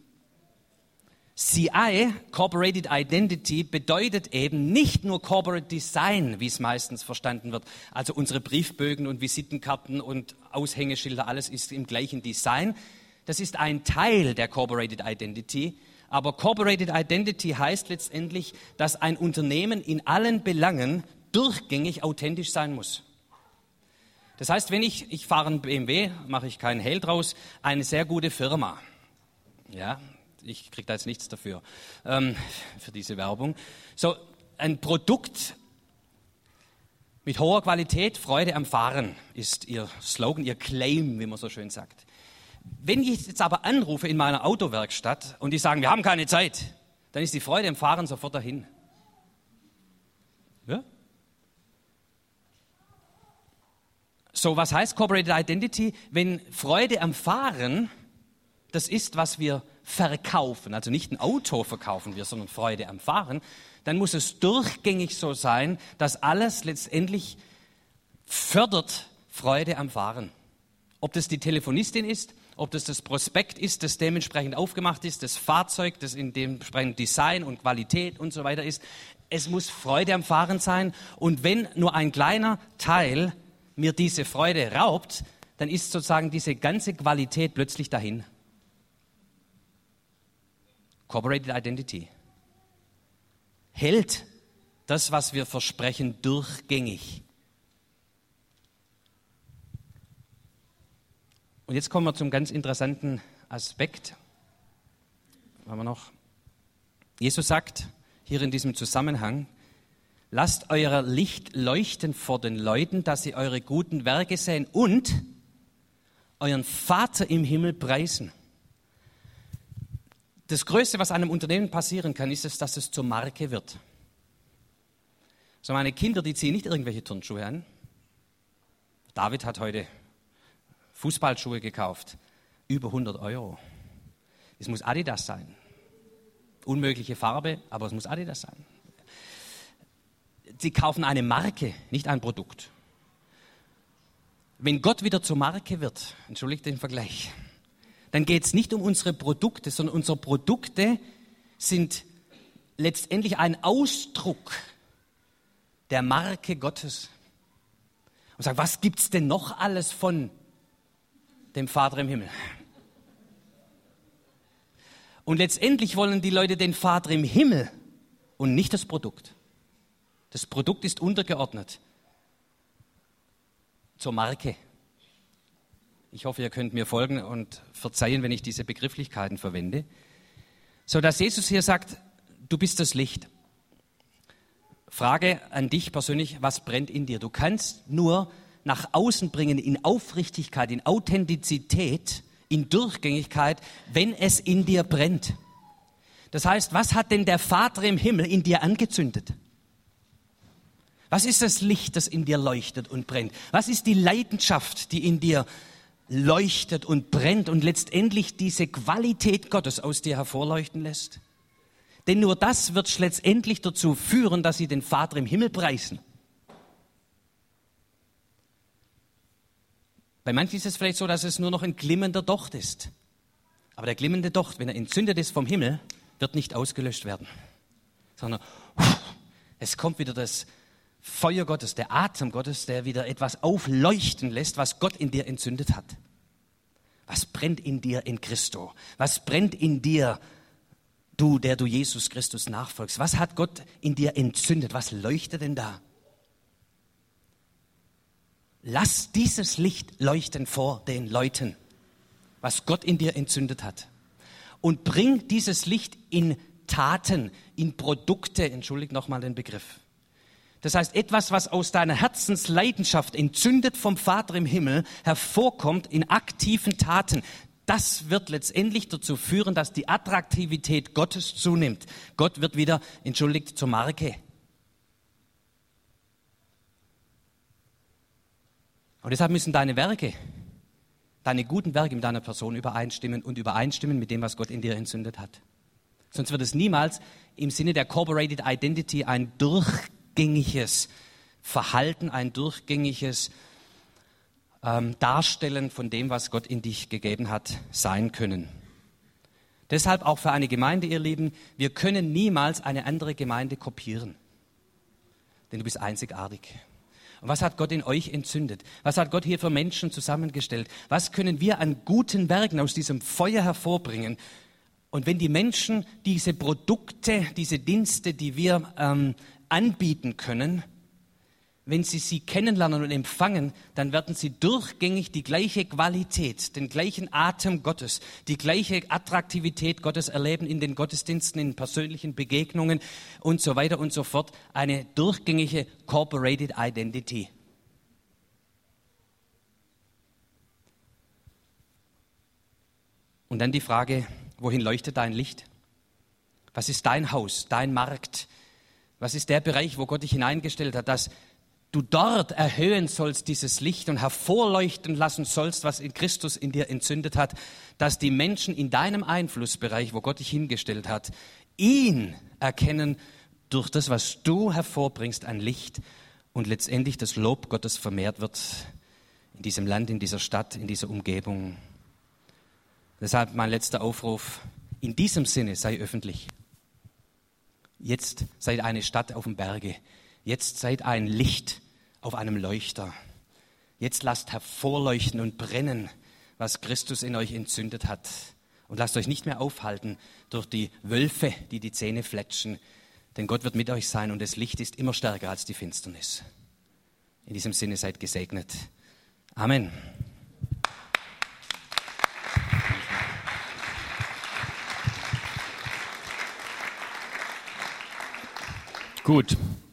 CI, Corporated Identity, bedeutet eben nicht nur Corporate Design, wie es meistens verstanden wird. Also unsere Briefbögen und Visitenkarten und Aushängeschilder, alles ist im gleichen Design. Das ist ein Teil der Corporated Identity. Aber Corporated Identity heißt letztendlich, dass ein Unternehmen in allen Belangen durchgängig authentisch sein muss. Das heißt, wenn ich fahre einen BMW, mache ich keinen Hehl draus, eine sehr gute Firma. Ja, ich kriege da jetzt nichts dafür, für diese Werbung. So, ein Produkt mit hoher Qualität, Freude am Fahren ist ihr Slogan, ihr Claim, wie man so schön sagt. Wenn ich jetzt aber anrufe in meiner Autowerkstatt und die sagen, wir haben keine Zeit, dann ist die Freude am Fahren sofort dahin. Ja? So, was heißt Corporate Identity? Wenn Freude am Fahren das ist, was wir verkaufen, also nicht ein Auto verkaufen wir, sondern Freude am Fahren, dann muss es durchgängig so sein, dass alles letztendlich fördert Freude am Fahren. Ob das die Telefonistin ist, ob das Prospekt ist, das dementsprechend aufgemacht ist, das Fahrzeug, das in dementsprechend Design und Qualität und so weiter ist. Es muss Freude am Fahren sein und wenn nur ein kleiner Teil mir diese Freude raubt, dann ist sozusagen diese ganze Qualität plötzlich dahin. Corporated Identity hält das, was wir versprechen, durchgängig. Und jetzt kommen wir zum ganz interessanten Aspekt. Was haben wir noch? Jesus sagt hier in diesem Zusammenhang, lasst euer Licht leuchten vor den Leuten, dass sie eure guten Werke sehen und euren Vater im Himmel preisen. Das Größte, was einem Unternehmen passieren kann, ist es, dass es zur Marke wird. So, meine Kinder, die ziehen nicht irgendwelche Turnschuhe an. David hat heute Fußballschuhe gekauft. Über 100 €. Es muss Adidas sein. Unmögliche Farbe, aber es muss Adidas sein. Sie kaufen eine Marke, nicht ein Produkt. Wenn Gott wieder zur Marke wird, entschuldigt den Vergleich, dann geht es nicht um unsere Produkte, sondern unsere Produkte sind letztendlich ein Ausdruck der Marke Gottes. Und sagt, was gibt es denn noch alles von dem Vater im Himmel? Und letztendlich wollen die Leute den Vater im Himmel und nicht das Produkt. Das Produkt ist untergeordnet zur Marke. Ich hoffe, ihr könnt mir folgen und verzeihen, wenn ich diese Begrifflichkeiten verwende. So dass Jesus hier sagt, du bist das Licht. Frage an dich persönlich, was brennt in dir? Du kannst nur nach außen bringen in Aufrichtigkeit, in Authentizität, in Durchgängigkeit, wenn es in dir brennt. Das heißt, was hat denn der Vater im Himmel in dir angezündet? Was ist das Licht, das in dir leuchtet und brennt? Was ist die Leidenschaft, die in dir leuchtet und brennt und letztendlich diese Qualität Gottes aus dir hervorleuchten lässt? Denn nur das wird letztendlich dazu führen, dass sie den Vater im Himmel preisen. Bei manchen ist es vielleicht so, dass es nur noch ein glimmender Docht ist. Aber der glimmende Docht, wenn er entzündet ist vom Himmel, wird nicht ausgelöscht werden. Sondern es kommt wieder das Feuer Gottes, der Atem Gottes, der wieder etwas aufleuchten lässt, was Gott in dir entzündet hat. Was brennt in dir in Christo? Was brennt in dir, du, der du Jesus Christus nachfolgst? Was hat Gott in dir entzündet? Was leuchtet denn da? Lass dieses Licht leuchten vor den Leuten, was Gott in dir entzündet hat. Und bring dieses Licht in Taten, in Produkte, entschuldigt nochmal den Begriff. Das heißt, etwas, was aus deiner Herzensleidenschaft, entzündet vom Vater im Himmel, hervorkommt in aktiven Taten, das wird letztendlich dazu führen, dass die Attraktivität Gottes zunimmt. Gott wird wieder, entschuldigt, zur Marke. Und deshalb müssen deine Werke, deine guten Werke mit deiner Person übereinstimmen und übereinstimmen mit dem, was Gott in dir entzündet hat. Sonst wird es niemals im Sinne der Corporated Identity ein durchgängiges Verhalten, ein durchgängiges Darstellen von dem, was Gott in dich gegeben hat, sein können. Deshalb auch für eine Gemeinde, ihr Lieben, wir können niemals eine andere Gemeinde kopieren. Denn du bist einzigartig. Und was hat Gott in euch entzündet? Was hat Gott hier für Menschen zusammengestellt? Was können wir an guten Werken aus diesem Feuer hervorbringen? Und wenn die Menschen diese Produkte, diese Dienste, die wir anbieten können, wenn sie kennenlernen und empfangen, dann werden sie durchgängig die gleiche Qualität, den gleichen Atem Gottes, die gleiche Attraktivität Gottes erleben in den Gottesdiensten, in persönlichen Begegnungen und so weiter und so fort. Eine durchgängige Corporated Identity. Und dann die Frage, wohin leuchtet dein Licht? Was ist dein Haus, dein Markt? Was ist der Bereich, wo Gott dich hineingestellt hat, dass du dort erhöhen sollst, dieses Licht, und hervorleuchten lassen sollst, was in Christus in dir entzündet hat, dass die Menschen in deinem Einflussbereich, wo Gott dich hingestellt hat, ihn erkennen durch das, was du hervorbringst an Licht, und letztendlich das Lob Gottes vermehrt wird in diesem Land, in dieser Stadt, in dieser Umgebung. Deshalb mein letzter Aufruf, in diesem Sinne sei öffentlich. Jetzt seid eine Stadt auf dem Berge. Jetzt seid ein Licht auf einem Leuchter. Jetzt lasst hervorleuchten und brennen, was Christus in euch entzündet hat. Und lasst euch nicht mehr aufhalten durch die Wölfe, die die Zähne fletschen. Denn Gott wird mit euch sein und das Licht ist immer stärker als die Finsternis. In diesem Sinne seid gesegnet. Amen. Gut,